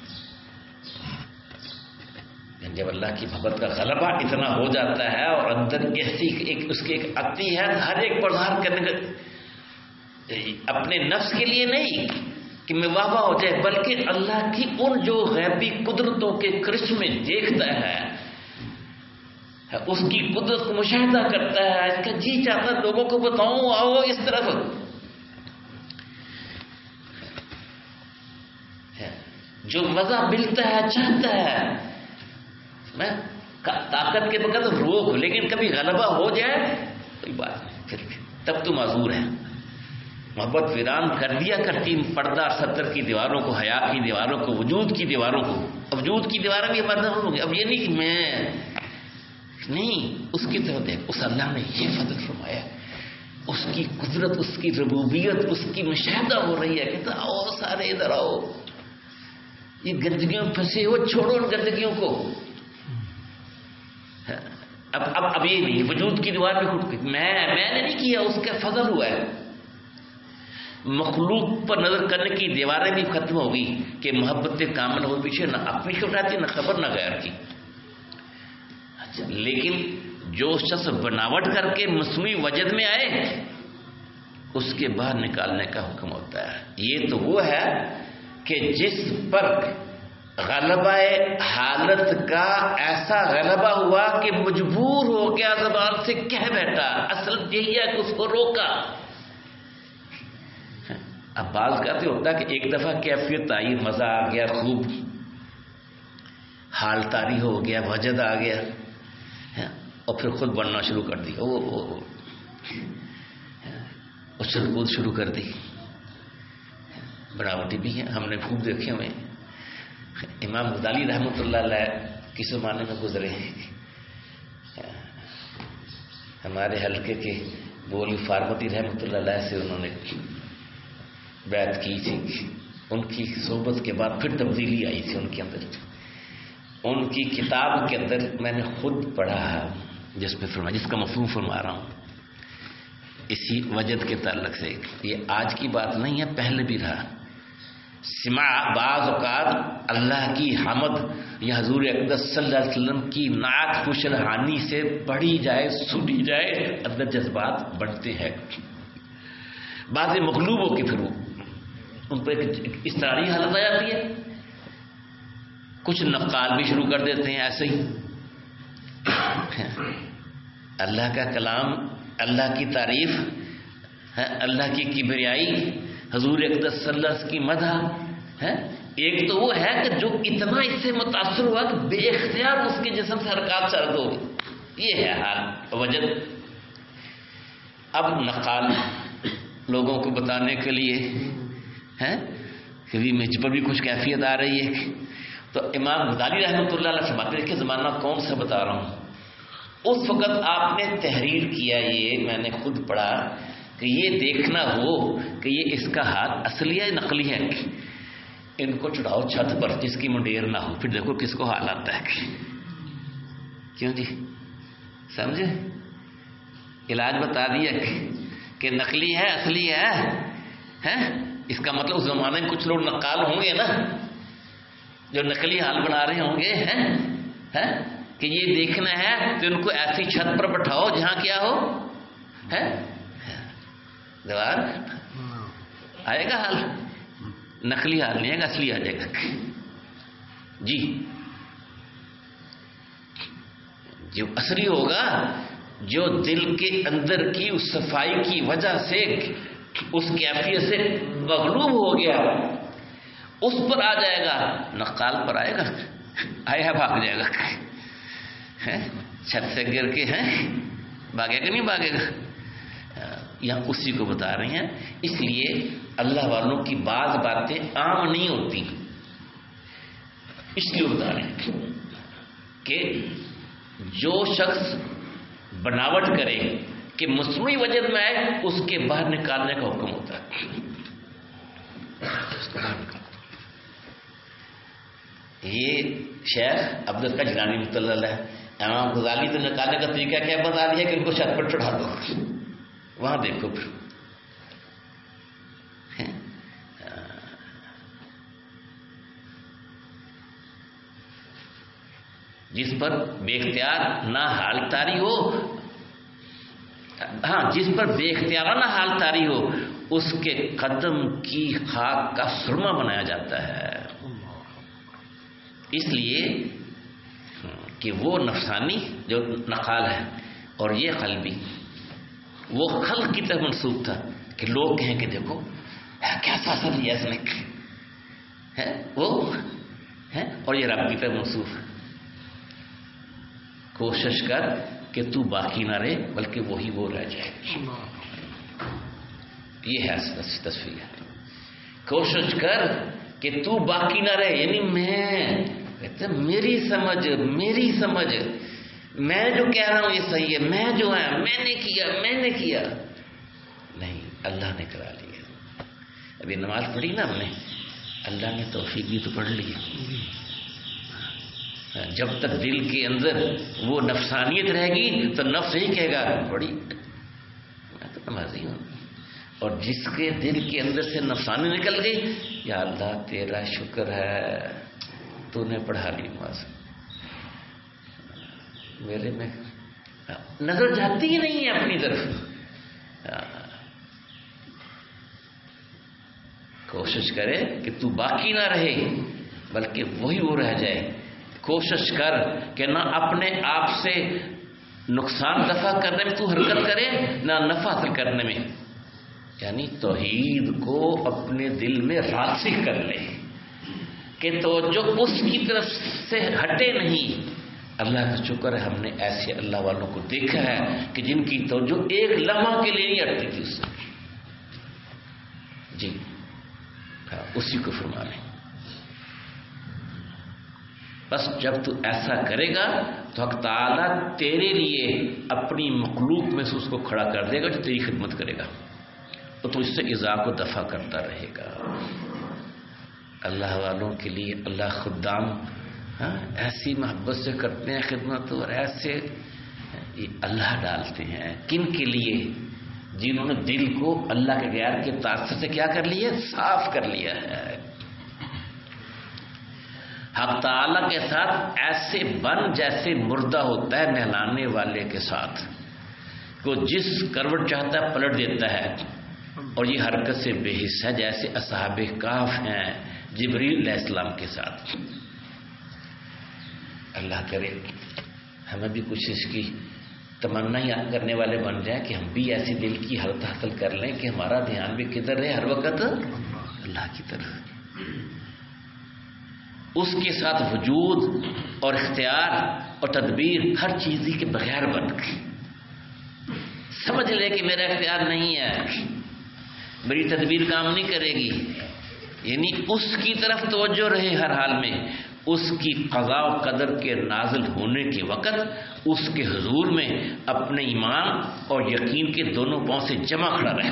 جب اللہ کی محبت کا غلبہ اتنا ہو جاتا ہے اور اندر ایسی اس کی ایک آتی ہے ہر ایک پر ظاہر کرنے کا، اپنے نفس کے لیے نہیں کہ میں واہ واہ ہو جائے، بلکہ اللہ کی ان جو غیبی قدرتوں کے کرشمے دیکھتا ہے اس کی قدرت کو مشاہدہ کرتا ہے، اس کا جی چاہتا ہے لوگوں کو بتاؤں آؤ اس طرف. جو مزہ ملتا ہے چاہتا ہے میں طاقت کے بغیر روک، لیکن کبھی غلبہ ہو جائے کوئی بات نہیں، پھر تب تو معذور ہے. محبت ویران کر دیا کرتی پردہ 70 کی دیواروں کو، حیا کی دیواروں کو، وجود کی دیواروں کو. اب وجود کی دیواریں بھی ہمارے ہوں گی. اب یہ نہیں کہ میں نہیں، اس کی طرف دیکھ، اس اللہ نے یہ فضل فرمایا، اس کی قدرت، اس کی ربوبیت، اس کی مشاہدہ ہو رہی ہے. کہتا آؤ سارے ادھر آؤ، یہ گندگیوں پھنسے ہو، چھوڑو ان گندگیوں کو. اب یہ نہیں وجود کی دیوار پہ کھٹ میں نے نہیں کیا، اس کا فضل ہوا ہے. مخلوق پر نظر کرنے کی دیواریں بھی ختم ہو گئی کہ محبت کامل ہو پیچھے نہ اپنی کی اٹھاتی نہ خبر نہ غیر کی. لیکن جو شخص بناوٹ کر کے مصنوعی وجد میں آئے اس کے باہر نکالنے کا حکم ہوتا ہے. یہ تو وہ ہے کہ جس پر غلبہ حالت کا ایسا غلبہ ہوا کہ مجبور ہو گیا زبان سے کہہ بیٹھا. اصل یہی ہے کہ اس کو روکا. اب بعض کہتے ہوتا ہے کہ ایک دفعہ کیفیت آئی، مزہ آ گیا، خوب حال طاری ہو گیا، وجد آ گیا، اور پھر خود بننا شروع کر دی، اچھل کود شروع کر دی. بناوٹی بھی ہیں، ہم نے خوب دیکھے ہوئے. امام غزالی رحمۃ اللہ علیہ کس زمانے میں گزرے ہیں، ہمارے حلقے کے بولی فارمتی رحمۃ اللہ علیہ سے انہوں نے بیعت کی تھی. ان کی صحبت کے بعد پھر تبدیلی آئی تھی ان کے اندر. ان کی کتاب کے اندر میں نے خود پڑھا جس پہ فرمایا، جس کا مفہوم فرما رہا ہوں اسی وجد کے تعلق سے. یہ آج کی بات نہیں ہے، پہلے بھی رہا. سماع بعض اوقات اللہ کی حمد یا حضور اقدس صلی اللہ علیہ وسلم کی نعت خوشرحانی سے پڑھی جائے، سنی جائے، اندر جذبات بڑھتے ہیں. بعض مغلوبوں کی پھر ان پہ اس طرح کی حالت آ جاتی ہے. کچھ نقال بھی شروع کر دیتے ہیں ایسے ہی. اللہ کا کلام، اللہ کی تعریف، اللہ کی کبریائی، حضور اقدس صلی اللہ علیہ وسلم کی مدح ہے. ایک تو وہ ہے کہ جو اتنا اس سے متاثر ہوا کہ بے اختیار اس کے جسم سے حرکات سرد ہو گئی. یہ ہے حال وجد. اب نقال لوگوں کو بتانے کے لیے ہے کہ مجھ پر بھی کچھ کیفیت آ رہی ہے. تو امام غزالی رحمۃ اللہ علیہ فرماتے ہیں کہ زمانہ کون سا بتا رہا ہوں. اس وقت آپ نے تحریر کیا، یہ میں نے خود پڑھا کہ یہ دیکھنا ہو کہ یہ اس کا ہاتھ اصلی ہے نقلی ہے. ان کو چڑھاؤ چھت پر جس کی منڈیر نہ ہو، پھر دیکھو کس کو حال آتا ہے. کیوں جی سمجھے؟ علاج بتا دیا کہ نقلی ہے اصلی ہے. اس کا مطلب اس زمانے میں کچھ لوگ نقال ہوں گے نا جو نقلی حال بنا رہے ہوں گے کہ یہ دیکھنا ہے تو ان کو ایسی چھت پر بٹھاؤ جہاں کیا ہو دیوار آئے گا حال. نقلی حال نہیں آئے گا، اصلی آ جائے گا. جی جو اصلی ہوگا، جو دل کے اندر کی اس صفائی کی وجہ سے اس کیفیت سے مغلوب ہو گیا، اس پر آ جائے گا. نقال پر آئے گا، آیا بھاگ جائے گا. چھت سے گر کے بھاگے گا نہیں بھاگے گا. یہاں اسی کو بتا رہے ہیں. اس لیے اللہ والوں کی بعض باتیں عام نہیں ہوتی، اس لیے بتا رہے ہیں کہ جو شخص بناوٹ کرے کہ مصنوعی وجد میں آئے اس کے باہر نکالنے کا حکم ہوتا ہے. یہ شیخ عبدالقادر جیلانی رحمۃ اللہ علیہ امام غزالی تو نکالنے کا طریقہ کیا بتا دیا کہ ان کو چھت پر چڑھا دو، وہاں دیکھو پھر. جس پر بے اختیار نہ حال طاری ہو، جس پر بے اختیارانہ حال طاری ہو اس کے قدم کی خاک کا سرما بنایا جاتا ہے. اس لیے کہ وہ نفسانی جو نقال ہے اور یہ قلبی، وہ خلق کی طرف منسوب تھا کہ لوگ کہیں کہ دیکھو کیسا اثر لیا اس نے ہے وہ ہے، اور یہ رب کی طرف منسوب ہے. کوشش کر کہ تو باقی نہ رہے بلکہ وہی وہ رہ جائے. یہ ہے تصویر. کوشش کر کہ تو باقی نہ رہے، یعنی میری سمجھ میں جو کہہ رہا ہوں یہ صحیح ہے، میں جو ہے میں نے کیا نہیں، اللہ نے کرا لیا. ابھی نماز پڑھی نا ہم نے، اللہ نے توفیق بھی تو پڑھ لی. جب تک دل کے اندر وہ نفسانیت رہے گی تو نفس ہی کہے گا بڑی میں تو نمازی ہوں، اور جس کے دل کے اندر سے نفسانی نکل گئی، یا اللہ تیرا شکر ہے تو نے پڑھا لی نماز. میرے میں نظر جاتی ہی نہیں ہے اپنی طرف. کوشش کرے کہ تو باقی نہ رہے بلکہ وہی وہ رہ جائے. کوشش کر کہ نہ اپنے آپ سے نقصان دفع کرنے میں تو حرکت کرے، نہ نفع حاصل کرنے میں، یعنی توحید کو اپنے دل میں راسخ کر لے کہ توجہ اس کی طرف سے ہٹے نہیں. اللہ کا شکر ہے ہم نے ایسے اللہ والوں کو دیکھا ہے کہ جن کی توجہ ایک لمحہ کے لیے نہیں ہٹتی تھی اس سے. جی ہاں، اسی کو فرما لیں. بس جب تو ایسا کرے گا تو حق تعالیٰ تیرے لیے اپنی مخلوق میں سے اس کو کھڑا کر دے گا جو تیری خدمت کرے گا، تو تو اس سے ایذا کو دفع کرتا رہے گا. اللہ والوں کے لیے اللہ خدام ایسی محبت سے کرتے ہیں خدمت، اور ایسے اللہ ڈالتے ہیں. کن کے لیے؟ جنہوں نے دل کو اللہ کے غیر کے تاثر سے کیا کر لیا، صاف کر لیا ہے. حق تعالیٰ کے ساتھ ایسے بن جیسے مردہ ہوتا ہے نہلانے والے کے ساتھ، کو جس کروٹ چاہتا ہے پلٹ دیتا ہے، اور یہ حرکت سے بے حس ہے جیسے اصحاب کہف ہیں جبریل علیہ السلام کے ساتھ. اللہ کرے ہمیں بھی کچھ اس کی تمنا کرنے والے بن جائیں کہ ہم بھی ایسی دل کی حالت حاصل کر لیں کہ ہمارا دھیان بھی کدھر رہے، ہر وقت اللہ کی طرف. اس کے ساتھ وجود اور اختیار اور تدبیر ہر چیز کے بغیر بن گئی. سمجھ لے کہ میرا اختیار نہیں ہے، میری تدبیر کام نہیں کرے گی، یعنی اس کی طرف توجہ رہے ہر حال میں. اس کی قضاء و قدر کے نازل ہونے کے وقت اس کے حضور میں اپنے ایمان اور یقین کے دونوں پاؤں سے جمع کھڑا رہے.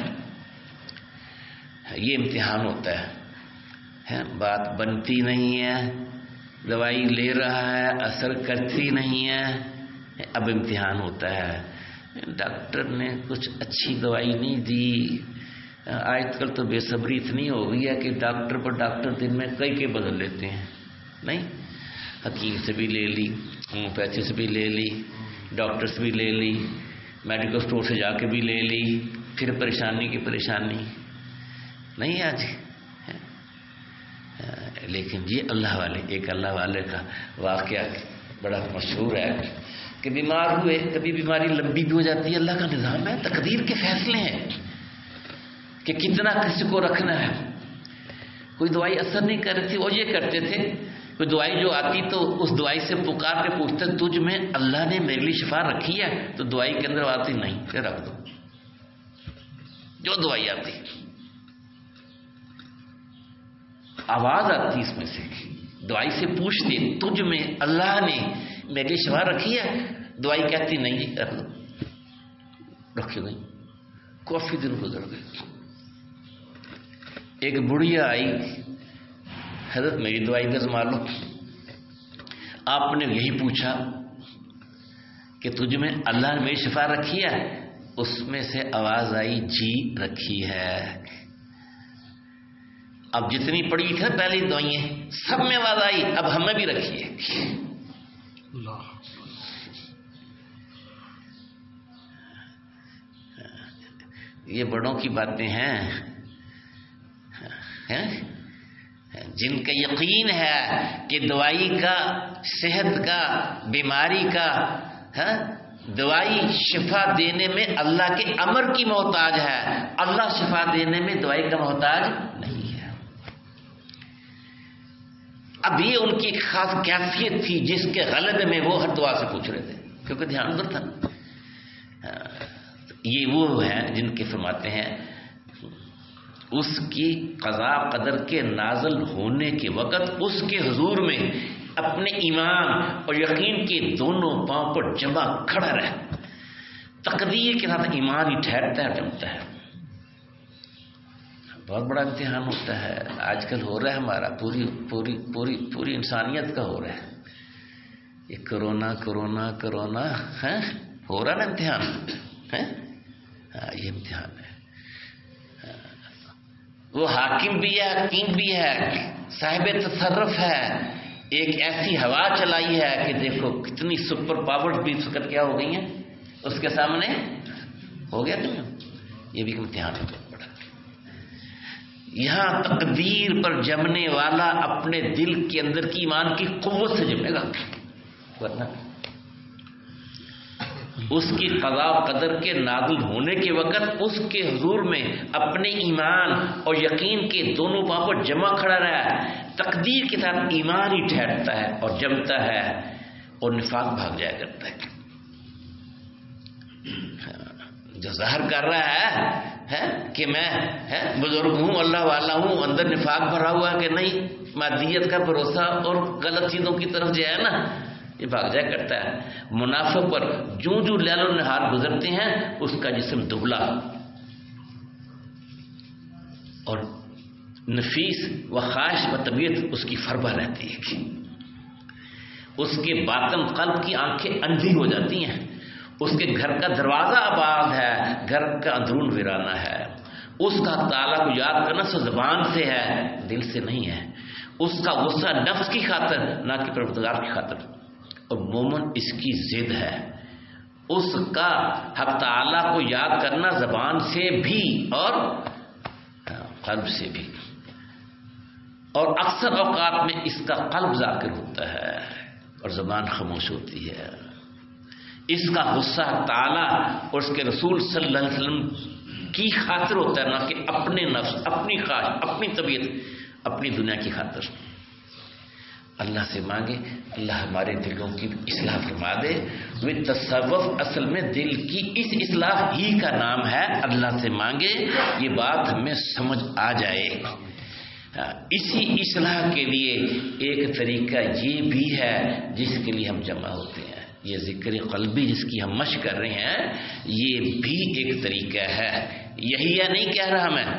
یہ امتحان ہوتا ہے. بات بنتی نہیں ہے، دوائی لے رہا ہے اثر کرتی نہیں ہے، اب امتحان ہوتا ہے. ڈاکٹر نے کچھ اچھی دوائی نہیں دی. آج کل تو بے صبری اتنی ہو گئی ہے کہ ڈاکٹر پر ڈاکٹر دن میں کئی بدل لیتے ہیں. نہیں، حکیم سے بھی لے لی، ہومیوپیتھی سے بھی لے لی، ڈاکٹر سے بھی لے لی، میڈیکل اسٹور سے جا کے بھی لے لی، پھر پریشانی کی پریشانی نہیں. آج لیکن یہ اللہ والے، ایک اللہ والے کا واقعہ بڑا مشہور ہے کہ بیمار ہوئے، کبھی بیماری لمبی بھی ہو جاتی ہے. اللہ کا نظام ہے، تقدیر کے فیصلے ہیں کہ کتنا کسی کو رکھنا ہے. کوئی دوائی اثر نہیں کر رہی تھی، وہ یہ کرتے تھے کوئی دوائی جو آتی تو اس دوائی سے پکار کے پوچھتے تجھ میں اللہ نے میرے لیے شفا رکھی ہے؟ تو دوائی کے اندر آتی نہیں، پھر رکھ دو. جو دوائی آتی آواز آتی اس میں سے، دوائی سے پوچھتے تجھ میں اللہ نے میرے لیے شفا رکھی ہے؟ دوائی کہتی نہیں جی رکھ دو. رکھی گئی. کافی دن گزر گئے. ایک بڑھیا آئی، حضرت میری دوائی نظم لو. آپ نے یہی پوچھا کہ تجھ میں اللہ نے میری شفا رکھی ہے؟ اس میں سے آواز آئی جی رکھی ہے. اب جتنی پڑی تھی پہلی دوائیں سب میں آواز آئی اب ہمیں بھی رکھی ہے. یہ بڑوں کی باتیں ہیں. جن کا یقین ہے کہ دوائی کا، صحت کا، بیماری کا، دوائی شفا دینے میں اللہ کے امر کی محتاج ہے، اللہ شفا دینے میں دوائی کا محتاج نہیں ہے۔ اب یہ ان کی ایک خاص کیفیت تھی جس کے غلبے میں وہ ہر دعا سے پوچھ رہے تھے، کیونکہ دھیان ادھر تھا۔ یہ وہ ہیں جن کے فرماتے ہیں اس کی قضا قدر کے نازل ہونے کے وقت اس کے حضور میں اپنے ایمان اور یقین کے دونوں پاؤں پر جمع کھڑا رہے، تقدیر کے ساتھ ایمان ہی ٹھہرتا ہے، جمتا ہے۔ بہت بڑا امتحان ہوتا ہے، آج کل ہو رہا ہے ہمارا، پوری پوری پوری پوری انسانیت کا ہو رہا ہے یہ کرونا کرونا کرونا ہو رہا نا امتحان، یہ امتحان ہے۔ وہ حاکم بھی ہے، حکیم بھی ہے، صاحب تصرف ہے، ایک ایسی ہوا چلائی ہے کہ دیکھو کتنی سپر پاور بھی اس وقت کیا ہو گئی ہیں، اس کے سامنے ہو گیا تم، یہ بھی امتحان ہے بہت بڑا۔ یہاں تقدیر پر جمنے والا اپنے دل کے اندر کی ایمان کی قوت سے جمے گا، ورنہ اس کی قضا و قدر کے نازل ہونے کے وقت اس کے حضور میں اپنے ایمان اور یقین کے دونوں پاؤں پر جمع کھڑا رہا ہے، تقدیر کے ساتھ ایمان ہی ٹھہرتا ہے اور جمتا ہے اور نفاق بھاگ جایا کرتا ہے۔ جو ظاہر کر رہا ہے کہ میں بزرگ ہوں، اللہ والا ہوں، اندر نفاق بھرا ہوا کہ نہیں، مادیت کا بھروسہ اور غلط چیزوں کی طرف جو ہے نا یہ بھاگ جایا کرتا ہے۔ منافق پر جو لیل و نہار گزرتے ہیں اس کا جسم دبلا اور نفیس و خواہش و طبیعت اس کی فربہ رہتی ہے، اس کے باطن قلب کی آنکھیں اندھی ہو جاتی ہیں، اس کے گھر کا دروازہ آباد ہے، گھر کا اندرون ویرانہ ہے، اس کا تعالیٰ کو یاد کرنا سو زبان سے ہے، دل سے نہیں ہے، اس کا غصہ نفس کی خاطر نہ کہ پروردگار کی خاطر، اور مومن اس کی ضد ہے، اس کا حق تعالیٰ کو یاد کرنا زبان سے بھی اور قلب سے بھی، اور اکثر اوقات میں اس کا قلب ذاکر ہوتا ہے اور زبان خاموش ہوتی ہے۔ اس کا غصہ تعالیٰ اور اس کے رسول صلی اللہ علیہ وسلم کی خاطر ہوتا ہے، نہ کہ اپنے نفس، اپنی خواہش، اپنی طبیعت، اپنی دنیا کی خاطر۔ اللہ سے مانگے اللہ ہمارے دلوں کی اصلاح فرما دے۔ وہ تصوف اصل میں دل کی اس اصلاح ہی کا نام ہے، اللہ سے مانگے یہ بات ہمیں سمجھ آ جائے۔ اسی اصلاح کے لیے ایک طریقہ یہ بھی ہے جس کے لیے ہم جمع ہوتے ہیں، یہ ذکر قلبی جس کی ہم مشق کر رہے ہیں، یہ بھی ایک طریقہ ہے، یہی ہے نہیں کہہ رہا میں،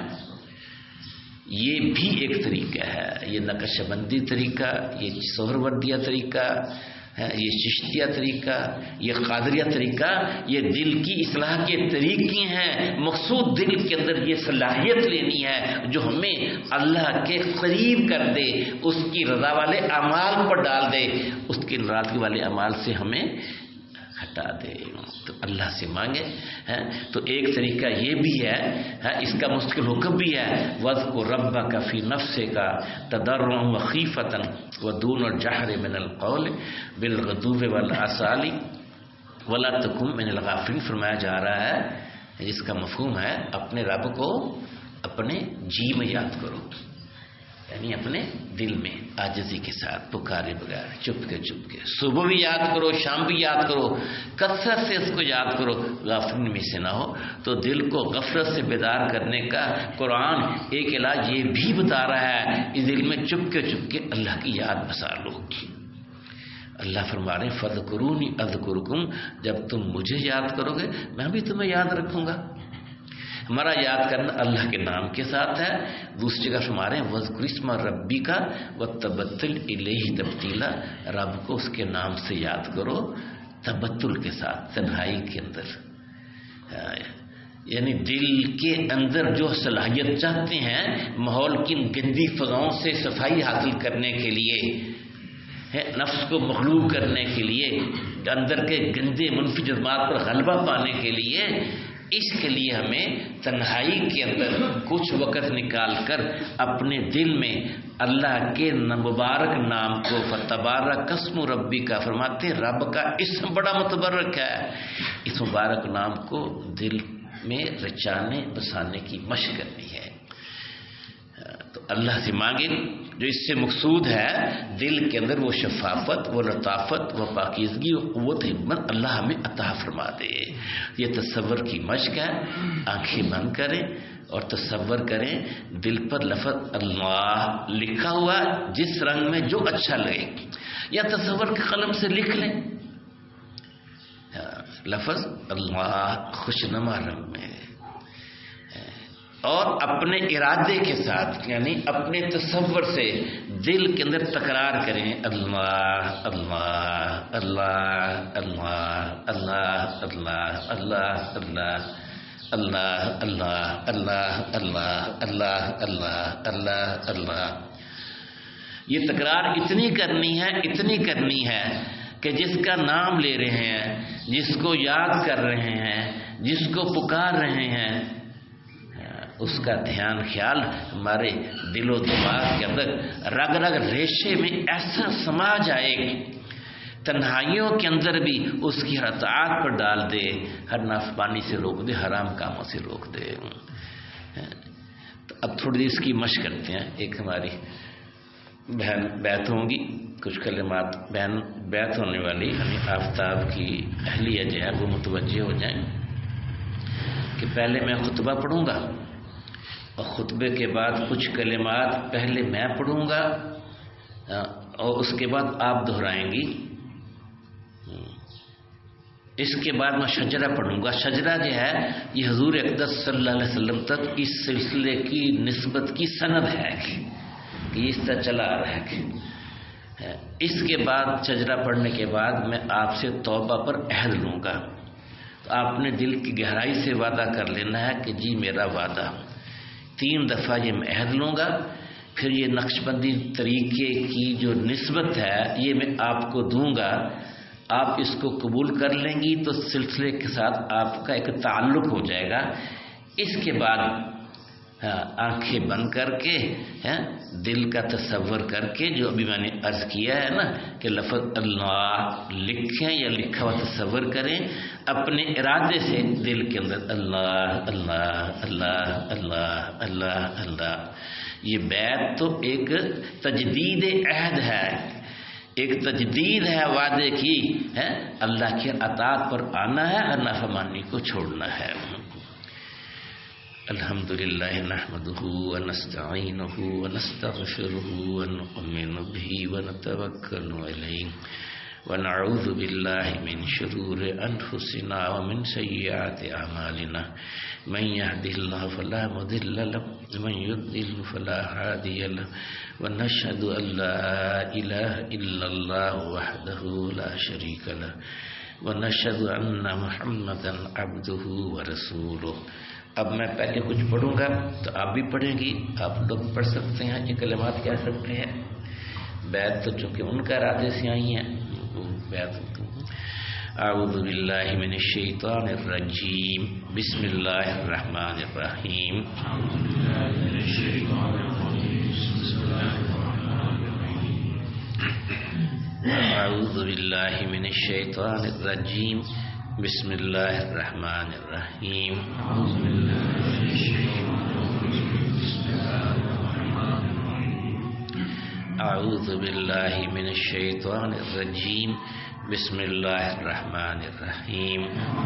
یہ بھی ایک طریقہ ہے، یہ نقش بندی طریقہ، یہ سہروردیہ طریقہ ہے، یہ چشتیہ طریقہ، یہ قادریہ طریقہ، یہ دل کی اصلاح کے طریقے ہیں۔ مقصود دل کے اندر یہ صلاحیت لینی ہے جو ہمیں اللہ کے قریب کر دے، اس کی رضا والے اعمال پر ڈال دے، اس کی ناراضگی والے اعمال سے ہمیں ہٹا دے۔ تو اللہ سے مانگے۔ تو ایک طریقہ یہ بھی ہے، اس کا مستقل حکم بھی ہے، وَاذْكُرْ رَبَّكَ فِي نَفْسِكَ تَضَرُّعًا وَخِيفَةً وَدُونَ الْجَهْرِ مِنَ الْقَوْلِ بِالْغُدُوِّ وَالْآصَالِ وَلَا تَكُن مِنَ الْغَافِلِينَ۔ فرمایا جا رہا ہے جس کا مفہوم ہے اپنے رب کو اپنے جی میں یاد کرو، یعنی اپنے دل میں عاجزی کے ساتھ پکارے بغیر، چپ کے صبح بھی یاد کرو، شام بھی یاد کرو، کثرت سے اس کو یاد کرو، غافلین میں سے نہ ہو۔ تو دل کو غفلت سے بیدار کرنے کا قرآن ایک علاج یہ بھی بتا رہا ہے، اس دل میں چپ کے اللہ کی یاد بسا لو۔ اللہ فرما رہے ہیں فَاذْكُرُونِي أَذْكُرْكُمْ، جب تم مجھے یاد کرو گے میں بھی تمہیں یاد رکھوں گا۔ ہمارا یاد کرنا اللہ کے نام کے ساتھ ہے۔ دوسری جگہ فرما رہے ہیں وَاذْكُرِ اسْمَ رَبِّكَ وَتَبَتَّلْ إِلَيْهِ تَبْتِيلًا، رب کو اس کے نام سے یاد کرو، تبتل کے ساتھ، تنہائی کے اندر، یعنی دل کے اندر جو صلاحیت چاہتے ہیں ماحول کی گندی فضاؤں سے صفائی حاصل کرنے کے لیے، نفس کو مغلوب کرنے کے لیے، اندر کے گندے منفی جذبات پر غلبہ پانے کے لیے، اس کے لیے ہمیں تنہائی کے اندر کچھ وقت نکال کر اپنے دل میں اللہ کے مبارک نام کو فتبارک اسم ربی کا فرماتے ہیں رب کا اسم بڑا متبرک ہے، اس مبارک نام کو دل میں رچانے بسانے کی مشق کرنی ہے۔ تو اللہ سے مانگے جو اس سے مقصود ہے دل کے اندر وہ شفافت، وہ لطافت، وہ پاکیزگی، وہ قوت ہمت اللہ ہمیں عطا فرما دے۔ یہ تصور کی مشق ہے، آنکھیں بند کریں اور تصور کریں دل پر لفظ اللہ لکھا ہوا جس رنگ میں جو اچھا لگے، یا تصور کے قلم سے لکھ لیں لفظ اللہ خوشنما رنگ میں، اور اپنے ارادے کے ساتھ یعنی اپنے تصور سے دل کے اندر تکرار کریں اللہ اللہ اللہ اللہ اللہ اللہ اللہ اللہ اللہ اللہ اللہ اللہ اللہ اللہ اللہ اللہ۔ یہ تکرار اتنی کرنی ہے کہ جس کا نام لے رہے ہیں، جس کو یاد کر رہے ہیں، جس کو پکار رہے ہیں، اس کا دھیان خیال ہمارے دل و دماغ کے اندر رگ رگ ریشے میں ایسا سما جائے گی، تنہائیوں کے اندر بھی اس کی ہر اطاعت پر ڈال دے، ہر نافرمانی سے روک دے، حرام کاموں سے روک دے۔ تو اب تھوڑی دیر اس کی مشق کرتے ہیں۔ ایک ہماری بہن بیعت ہوں گی، کچھ کلمات بہن بیعت ہونے والی یعنی آفتاب کی اہلیہ جو ہے وہ متوجہ ہو جائیں کہ پہلے میں خطبہ پڑھوں گا اور خطبے کے بعد کچھ کلمات پہلے میں پڑھوں گا اور اس کے بعد آپ دہرائیں گی، اس کے بعد میں شجرہ پڑھوں گا۔ شجرہ جو ہے یہ حضور اقدس صلی اللہ علیہ وسلم تک اس سلسلے کی نسبت کی سند ہے کہ یہ اس طرح چلا آ رہا ہے۔ اس کے بعد شجرہ پڑھنے کے بعد میں آپ سے توبہ پر عہد لوں گا، تو آپ نے دل کی گہرائی سے وعدہ کر لینا ہے کہ جی میرا وعدہ۔ 3 دفعہ یہ میں عہد لوں گا، پھر یہ نقشبندی طریقے کی جو نسبت ہے یہ میں آپ کو دوں گا، آپ اس کو قبول کر لیں گی تو سلسلے کے ساتھ آپ کا ایک تعلق ہو جائے گا۔ اس کے بعد آنکھیں بند کر کے دل کا تصور کر کے جو ابھی میں نے عرض کیا ہے نا کہ لفظ اللہ لکھیں یا لکھا ہوا تصور کریں، اپنے ارادے سے دل کے اندر اللہ اللہ اللہ اللہ اللہ اللہ۔ یہ بیعت تو ایک تجدید عہد ہے، ایک تجدید ہے وعدے کی، اللہ کی اطاعت پر آنا ہے اور نافرمانی کو چھوڑنا ہے۔ الحمدللہ نحمده ونستعینه ونستغفره ونؤمن به ونتوکل علیہ ونعوذ باللہ من شرور انفسنا ومن سیئات اعمالنا من يهده الله فلا مضل له ومن يضلل فلا هادي له ونشهد ان لا اله الا الله وحده لا شريك له ونشهد ان محمدا عبده ورسوله۔ اب میں پہلے کچھ پڑھوں گا تو آپ بھی پڑھیں گی، آپ لوگ پڑھ سکتے ہیں، یہ کلمات کہہ سکتے ہیں۔ بیعت تو چونکہ ان کا ارادے سے آئی ہیں، بیعت اعوذ باللہ من الشیطان الرجیم بسم اللہ الرحمن الرحیم۔ اعوذ باللہ من الشیطان الرجیم بسم اللہ الرحمن الرحیم۔ اعوذ باللہ من الشیطان الرجیم بسم اللہ الرحمن الرحیم۔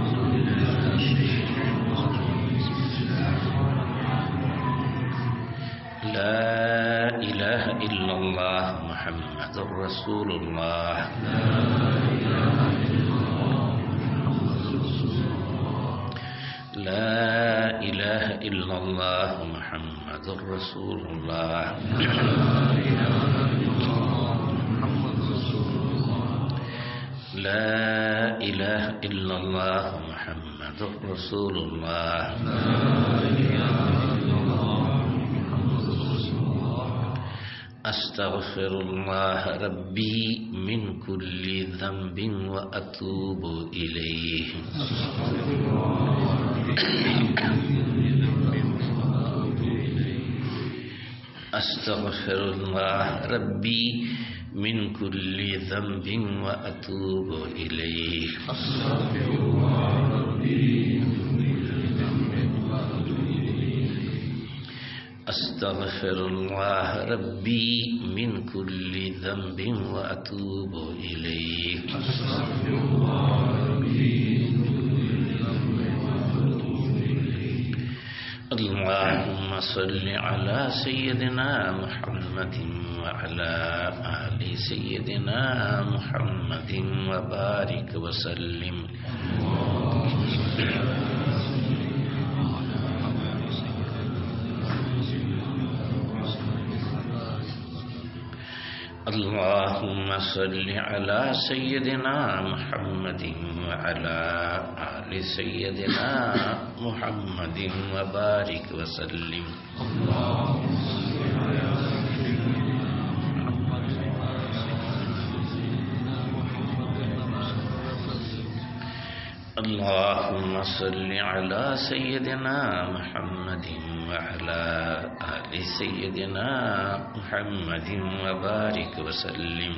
لا الہ الا اللہ محمد رسول اللہ۔ لا الہ الا اللہ محمد رسول اللہ۔ لا الہ الا اللہ محمد رسول اللہ۔ استغفر اللہ ربی من کل ذنب واتوب الیہ۔ استغفر اللہ ربی من کل ذنب واتوب الیہ استغفر اللہ ربی من کل ذنب واتوب الیہ اللهم صل على سيدنا محمد وعلى آل سيدنا محمد وبارك وسلم اللهم صل على سيدنا محمد وعلى آل سيدنا محمد وبارك وسلم اللهم صل على سيدنا محمد وعلى آل سيدنا محمد وبارك وسلم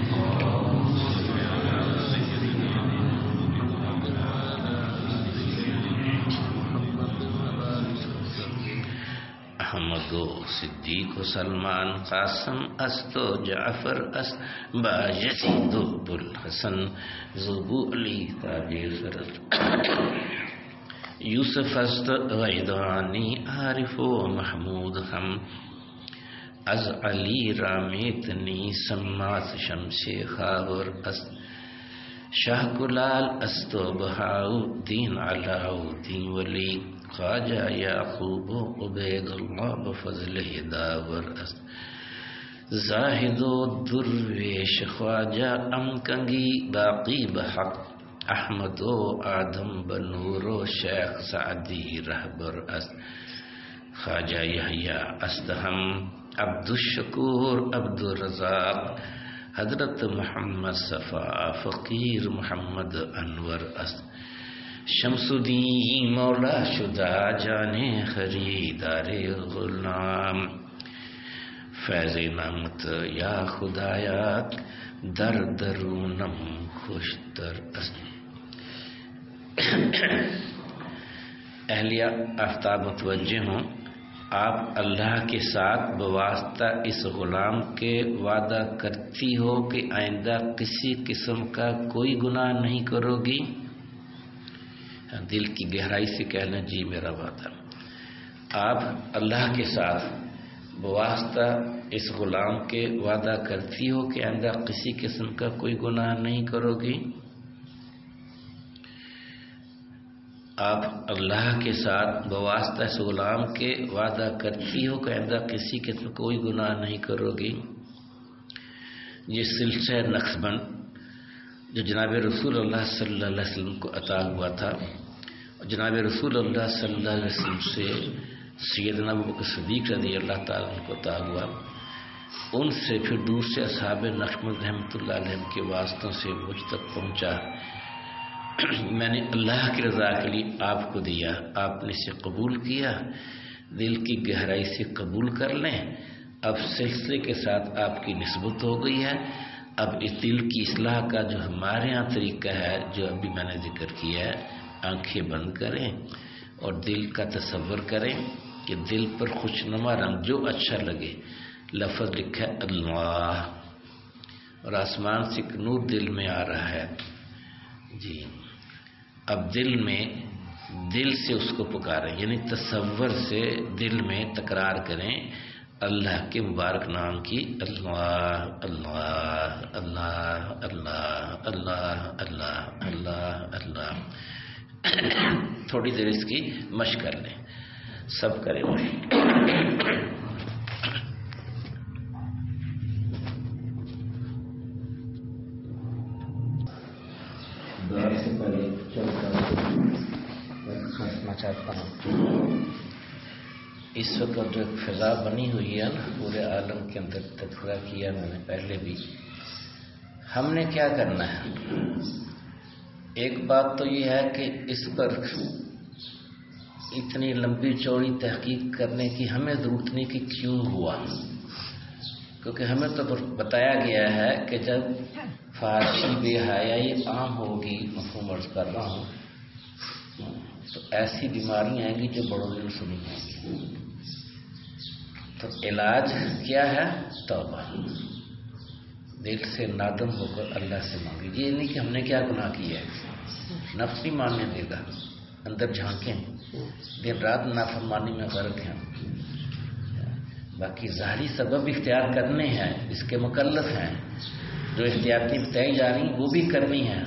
احمد و صدیق و سلمان قاسم است و جعفر است با یزید و بوالحسن زبو علی تاجر فرد یوسف است غیدانی عارف و محمود ہم از علی رامیتنی سمات شمس خاور است شاہ کلال است و بہاؤدین علاؤدین ولی خواجہ یعقوب و عبید اللہ بفضل داور است زاہد و درویش خواجہ امکنگی باقی بحق احمد و آدم بنور و شیخ سعدی رہبر است خواجہ یحییٰ است ہم عبد الشکور عبد الرزاق حضرت محمد صفا فقیر محمد انور است شمس الدین مولا شدہ جانے خریدار غلام فیض نعمت یا خدایات در درونم خوشتر است اہلیہ آفتاب متوجہ ہوں آپ اللہ کے ساتھ بواسطہ اس غلام کے وعدہ کرتی ہو کہ آئندہ کسی قسم کا کوئی گناہ نہیں کرو گی دل کی گہرائی سے کہنا جی میرا وعدہ آپ اللہ کے ساتھ بواسطہ اس غلام کے وعدہ کرتی ہو کہ آئندہ کسی قسم کا کوئی گناہ نہیں کرو گی آپ اللہ کے ساتھ بواسطہ اس غلام کے وعدہ کرتی ہو کہ آئندہ کسی قسم کا کوئی گناہ نہیں کرو گی یہ سلسلہ نقشبند جو جناب رسول اللہ صلی اللہ علیہ وسلم کو عطا ہوا تھا اور جناب رسول اللہ صلی اللہ علیہ وسلم سے سیدنا ابوبکر صدیق رضی اللہ تعالیٰ عنہ کو عطا ہوا ان سے پھر دوسرے اصحاب نقشبند رحمۃ اللہ علیہ کے واسطوں سے مجھ تک پہنچا میں نے اللہ کی رضا کے لیے آپ کو دیا آپ نے اسے قبول کیا دل کی گہرائی سے قبول کر لیں اب سلسلے کے ساتھ آپ کی نسبت ہو گئی ہے اب اس دل کی اصلاح کا جو ہمارے ہاں طریقہ ہے جو ابھی میں نے ذکر کیا ہے آنکھیں بند کریں اور دل کا تصور کریں کہ دل پر خوشنما رنگ جو اچھا لگے لفظ لکھا ہے اللہ اور آسمان سے ایک نور دل میں آ رہا ہے جی اب دل سے اس کو پکاریں یعنی تصور سے دل میں تکرار کریں اللہ کے مبارک نام کی اللہ اللہ اللہ اللہ اللہ اللہ اللہ اللہ تھوڑی دیر اس کی مشق کر لیں سب کریں مشق سے پہلے سوچنا چاہتا ہوں اس وقت جو فضا بنی ہوئی ہے نا پورے عالم کے اندر تذکرہ کیا میں نے پہلے بھی ہم نے کیا کرنا ہے ایک بات تو یہ ہے کہ اس پر اتنی لمبی چوڑی تحقیق کرنے کی ہمیں ضرورت نہیں کہ کیوں ہوا، کیونکہ ہمیں تو بتایا گیا ہے کہ جب فحاشی بے حیائی عام ہوگی، مفہوم عرض کر رہا ہوں، تو ایسی بیماریاں آئیں گی جو بڑوں نے سنی ہیں گی۔ تو علاج کیا ہے؟ توبہ، دل سے نادم ہو کر اللہ سے مانگے۔ یہ نہیں کہ ہم نے کیا گناہ کیا ہے، نفس نہیں ماننے دے گا، اندر جھانکیں، دن رات نافرمانی میں غرق ہیں، باقی ظاہری سبب اختیار کرنے ہیں، اس کے مکلف ہیں، جو احتیاطی بتائی جا رہی وہ بھی کرنی ہے۔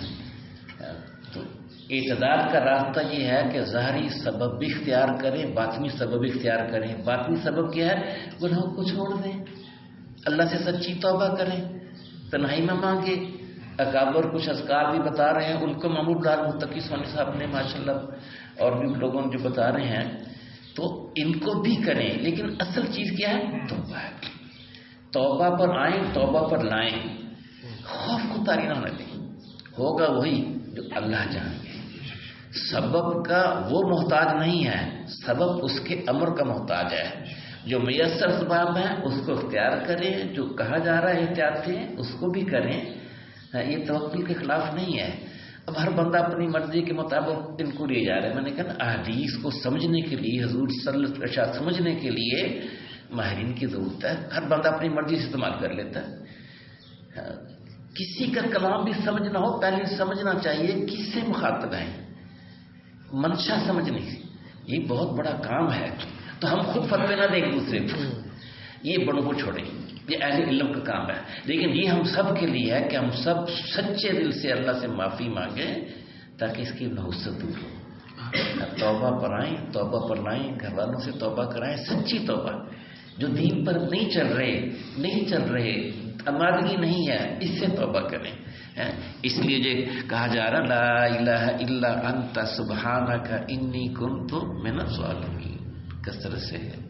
تو اعتدال کا راستہ یہ ہے کہ ظاہری سبب بھی اختیار کریں، باطنی سبب بھی اختیار کریں۔ باطنی سبب کیا ہے؟ گناہوں کو چھوڑ دیں، اللہ سے سچی توبہ کریں، تنہائی میں مانگے۔ اکابر کچھ اذکار بھی بتا رہے ہیں، ان کو محمود ڈار متقی سونی صاحب نے ماشاءاللہ اور بھی لوگوں جو بتا رہے ہیں، تو ان کو بھی کریں، لیکن اصل چیز کیا ہے؟ توبہ ہے۔ توبہ پر آئیں، توبہ پر لائیں، خوف کو طاری نہ ہونے دیں، ہوگا وہی جو اللہ جانیں گے۔ سبب کا وہ محتاج نہیں ہے، سبب اس کے امر کا محتاج ہے۔ جو میسر اسباب ہیں اس کو اختیار کریں، جو کہا جا رہا ہے احتیاط سے اس کو بھی کریں، یہ توکل کے خلاف نہیں ہے۔ اب ہر بندہ اپنی مرضی کے مطابق ان کو لے جا رہا ہے۔ میں نے کہا احادیث کو سمجھنے کے لیے، حضور صلی اللہ علیہ وسلم سمجھنے کے لیے ماہرین کی ضرورت ہے، ہر بندہ اپنی مرضی سے استعمال کر لیتا ہے۔ کسی کا کلام بھی سمجھنا ہو پہلے سمجھنا چاہیے کس سے مخاطب ہیں، منشا سمجھنی، یہ بہت بڑا کام ہے۔ تو ہم خود فتوے نہ دیں ایک دوسرے کو، یہ بڑوں کو چھوڑیں، یہ اہل علم کا کام ہے۔ لیکن یہ ہم سب کے لیے ہے کہ ہم سب سچے دل سے اللہ سے معافی مانگیں تاکہ اس کی نحوست دور ہو۔ توبہ پر آئیں، توبہ پر لائیں، گھر والوں سے توبہ کرائیں، سچی توبہ۔ جو دین پر نہیں چل رہے امادگی نہیں ہے، اس سے توبہ کریں۔ اس لیے جو کہا جا رہا لا الہ الا انت سبحانک انی کنت من الظالمین، کثرت سے ہے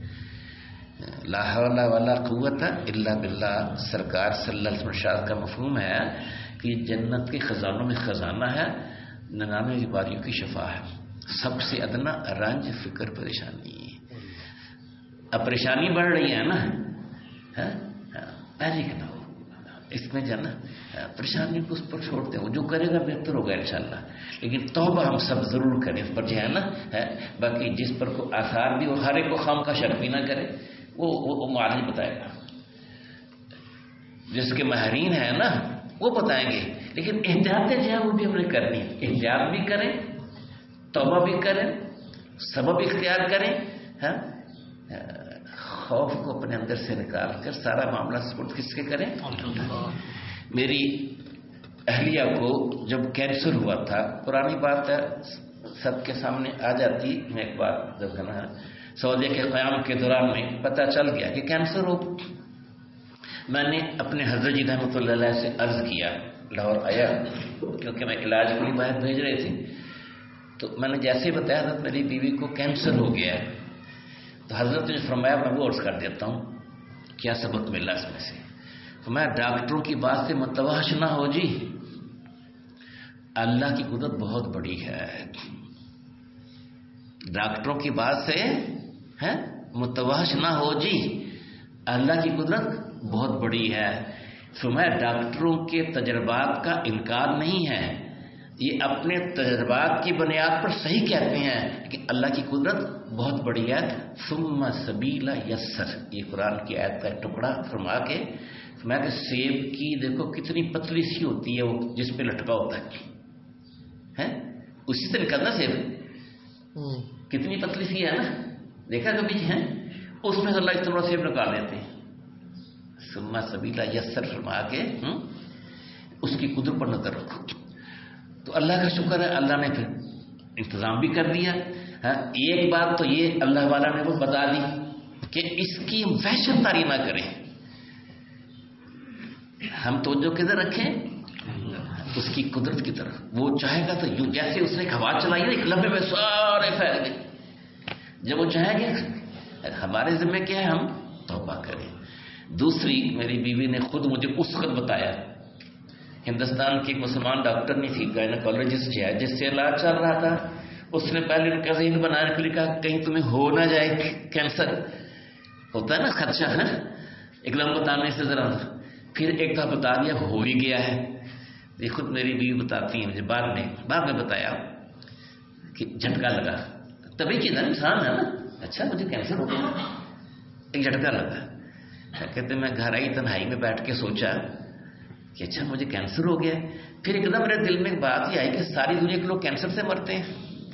لا حول ولا قوت الا باللہ۔ سرکار صلی اللہ علیہ وسلم کا مفہوم ہے کہ جنت کے خزانوں میں خزانہ ہے، 99 بیماریوں کی شفا ہے، سب سے ادنا رنج، فکر، پریشانی۔ اب پریشانی بڑھ رہی ہے نا، پہلے کہ نہ ہو اس میں جانا، پریشانی کو اس پر چھوڑ دیں، وہ جو کرے گا بہتر ہوگا انشاءاللہ۔ لیکن توبہ ہم سب ضرور کریں اس پر، جو ہے نا، باقی جس پر کوئی آثار بھی اور ہر ایک کو خام کا شک بھی نہ کرے، وہ معالج بتائے گا، جس کے ماہرین ہیں نا وہ بتائیں گے۔ لیکن احتیاطیں جو ہے وہ بھی ہم نے کرنی ہے، احتیاط بھی کریں، توبہ بھی کریں، سبب اختیار کریں، خوف کو اپنے اندر سے نکال کر سارا معاملہ سپرد کس کے کریں؟ میری اہلیہ کو جب کینسر ہوا تھا، پرانی بات ہے سب کے سامنے آ جاتی، میں ایک بار جب کہنا سعودیہ کے قیام کے دوران میں پتہ چل گیا کہ کینسر ہو، میں نے اپنے حضرت جی رحمۃ اللہ علیہ سے عرض کیا، لاہور آیا کیونکہ میں علاج کے لیے باہر بھیج رہے تھے، تو میں نے جیسے بتایا حضرت میری بیوی کو کینسر ہو گیا ہے، تو حضرت نے فرمایا میں وہ عرض کر دیتا ہوں کیا سبق ملا اس میں سے۔ فرمایا ڈاکٹروں کی بات سے متوحش نہ ہو جی، اللہ کی قدرت بہت بڑی ہے، ڈاکٹروں کی بات سے متوحش نہ ہو جی، اللہ کی قدرت بہت بڑی ہے۔ فرمایا ڈاکٹروں کے تجربات کا انکار نہیں ہے، یہ اپنے تجربات کی بنیاد پر صحیح کہتے ہیں کہ اللہ کی قدرت بہت بڑی ہے۔ ثم سبیل یسر، یہ قرآن کی آیت کا ٹکڑا فرما کے فرمایا کہ سیب کی دیکھو کتنی پتلی سی ہوتی ہے، وہ جس پہ لٹکا ہوتا ہے اسی سے نکلنا سیب، کتنی پتلی سی ہے نا، دیکھا کبھی ہے، اس میں اللہ اس طرح سیب نکال دیتے ہیں۔ ثم سبیل یسر فرما کے اس کی قدرت پر نظر رکھو۔ تو اللہ کا شکر ہے اللہ نے پھر انتظام بھی کر دیا۔ ایک بات تو یہ اللہ والا نے وہ بتا دی کہ اس کی وحشت طاری نہ کریں، ہم توجہ کدھر رکھیں؟ اس کی قدرت کی طرف۔ وہ چاہے گا تو یوں جیسے اس نے ہوا چلائی نا ایک لمحے میں سارے پھیل گئے، جب وہ چاہے گا ہمارے ذمہ کیا ہے ہم توبہ کریں۔ دوسری میری بیوی نے خود مجھے اس وقت بتایا، ہندوستان کی ایک مسلمان ڈاکٹر نہیں تھی، گائنیکالوجسٹ ہے، جس سے علاج چل رہا تھا، اس نے پہلے ان کا ذہن بنانے کے لیے کہا کہیں تمہیں ہو نہ جائے کینسر، ہوتا ہے نا خدشہ ہے، ایک دم بتانے سے ذرا، پھر ایک دفعہ بتا دیا ہو ہی گیا ہے. یہ خود میری بیوی بتاتی ہیں مجھے، بعد میں بتایا کہ جھٹکا لگا، تبھی کہ انسان ہے نا، اچھا مجھے کینسر ہو گیا، ایک جھٹکا لگا. کہتے میں گھر آئی تنہائی میں بیٹھ کے سوچا کہ اچھا مجھے کینسر ہو گیا. پھر ایک دم میرے دل میں ایک بات ہی آئی کہ ساری دنیا کے لوگ کینسر سے مرتے ہیں،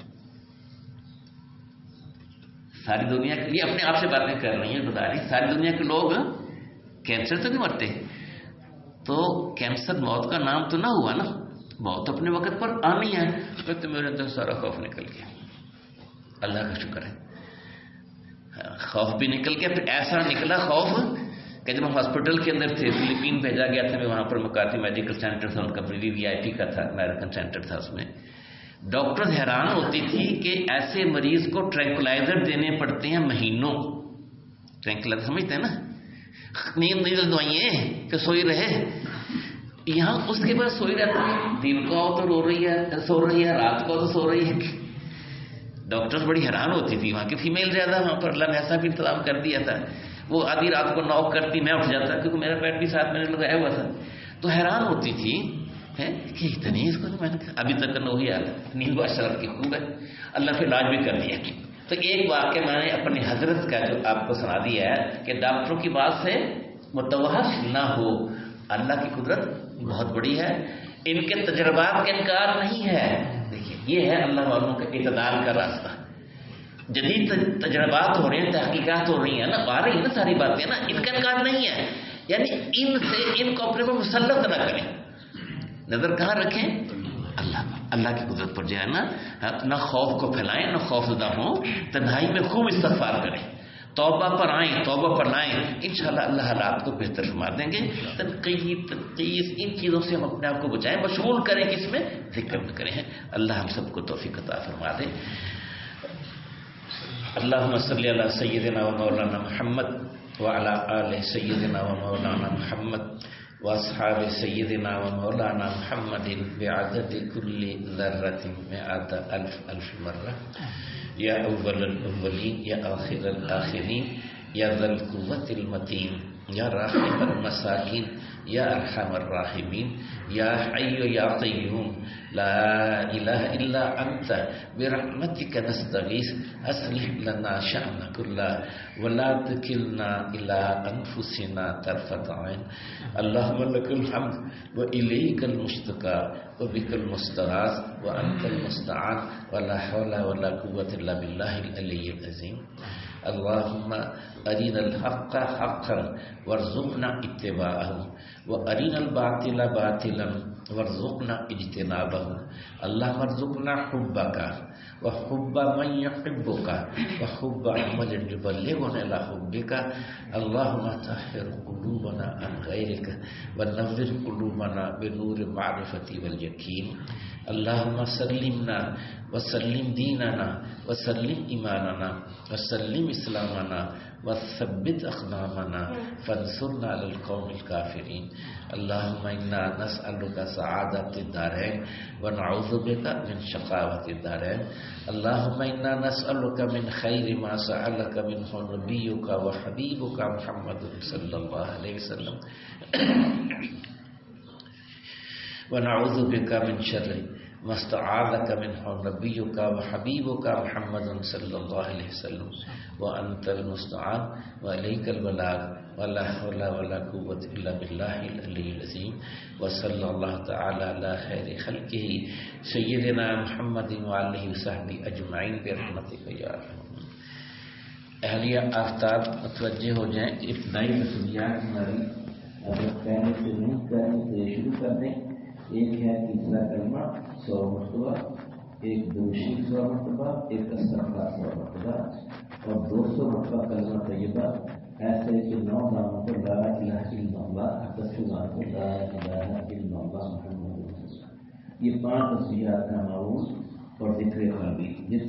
ساری دنیا کے لیے اپنے آپ سے باتیں کر رہی ہیں بتا رہی، ساری دنیا کے لوگ کینسر سے نہیں مرتے، تو کینسر موت کا نام تو نہ ہوا نا، موت اپنے وقت پر آنی ہے. تو میرے اندر سارا خوف نکل گیا، اللہ کا شکر ہے، خوف بھی نکل گیا. پھر ایسا نکلا خوف کہ جب ہم ہاسپٹل کے اندر تھے، فلپین بھیجا گیا تھا، میں وہاں پر مکاتی میڈیکل سینٹر تھا، ان کا VIP کا تھا، امریکن سینٹر تھا، اس میں ڈاکٹر حیران ہوتی تھی کہ ایسے مریض کو ٹرینکولائزر دینے پڑتے ہیں مہینوں. ٹرینکولائزر سمجھتے ہیں نا، نیند دوائیں کہ سوئی رہے، یہاں اس کے بعد سوئی رہتی ہے، دن کو تو رو رہی ہے سو رہی ہے، رات کو تو سو رہی ہے. ڈاکٹر بڑی حیران ہوتی تھی، وہاں کی فیمیل زیادہ، وہاں پر اللہ نے ایسا بھی انتظام کر دیا تھا، وہ آدھی رات کو نوک کرتی، میں اٹھ جاتا کیونکہ میرا پیٹ بھی ساتھ میں نے لگایا ہوا تھا. تو حیران ہوتی تھی کہ اتنی اس کو، میں نے ابھی تک وہی حال ہے، نیند اشرف کی خوب ہے، اللہ پھر علاج بھی کر دیا. تو ایک واقعہ میں نے اپنی حضرت کا جو آپ کو سنا دیا ہے کہ ڈاکٹروں کی بات سے متوحش نہ ہو، اللہ کی قدرت بہت بڑی ہے، ان کے تجربات کا انکار نہیں ہے. دیکھیے یہ ہے اللہ والوں کا اعتدال کا راستہ. جدید تجربات ہو رہے ہیں، تحقیقات ہو رہی ہیں نا، آ رہی ہیں نا ساری باتیں نا، ان کا انکار نہیں ہے. یعنی ان کو اپنے پر مسلط نہ کریں، نظر کہاں رکھیں؟ اللہ کی قدرت پر جو ہے نا، نہ خوف کو پھیلائیں، نہ خوف زدہ ہوں، تنہائی میں خوب استغفار کریں، توبہ پر آئیں، توبہ پر لائیں، انشاءاللہ اللہ حالات کو بہتر فرما دیں گے. تنقید تنقید ان چیزوں سے ہم اپنے آپ کو بچائیں، مشغول کریں کس میں؟ ذکر میں کریں. اللہ ہم سب کو توفیق عطا فرما دے. اللہم صلی علی سیدنا و مولانا محمد وعلی آل سیدنا و مولانا محمد واصحاب سیدنا و مولانا محمد بعدد کل ذرۃ مئات الف مرہ. یا اول الاولین یا آخر الاخرین یا ذا القوۃ المتین یا راحم المساکین یا ارحم الراحمین یا حی یا قیوم لا الہ الا انت برحمتک نستغیث اصلح لنا شأننا کلہ ولا تکلنا الی انفسنا طرفۃ عین. اللہم لک الحمد والیک المشتکا وبک المستغاث وانت المستعان ولا حول ولا قوة الا باللہ العلی العظیم. اللہم ارنا الحق حقا وارزقنا اتباعه وارنا الباطل باطلا وارزقنا اجتنابه. اللهم ارزقنا حبك وحب من يحبك وحب عمل يبلغنا الى حبك. اللهم طهر قلوبنا عن غيرك ونور قلوبنا بنور المعرفة واليقين. اللهم سلمنا وسلم ديننا وسلم ایماننا وسلم اسلامنا وثبت اقدامنا فانصرنا على القوم الكافرين. اللهم انا نسألك سعادة الدارين ونعوذ بك من شقاوة الدارين. اللهم انا نسألك من خير ما سألك منه نبيك وحبيبك محمد صلى الله عليه وسلم ونعوذ بك من شر ما استعاذك منه نبيك وحبيبك محمد صلى الله عليه وسلم وأنت المستعان وإليك البلاغ ولا حول ولا قوة إلا بالله العلي العظيم. وصلى الله تعالى على خير خلقه سيدنا محمد وآله وصحبه أجمعين برحمتك يا أرحم. اہلیہ آفتاب متوجہ ہو جائیں، ابتدائی مسئولیات ہماری اگر پہلے سے نہیں کریں تو یہ شروع کر دیں. ایک ہے تیسرا کلمہ 100 مرتبہ، ایک دوشی 100 مرتبہ، ایک استغفار 100 مرتبہ اور 200 مرتبہ کلمہ طیبہ. ایسے کہ 9 ناموں پر لا الہ الا اللہ، 10 ناموں پر لا الہ الا اللہ محمد رسول اللہ. یہ 5 تصویرات کا معروف اور ذکر قلبی.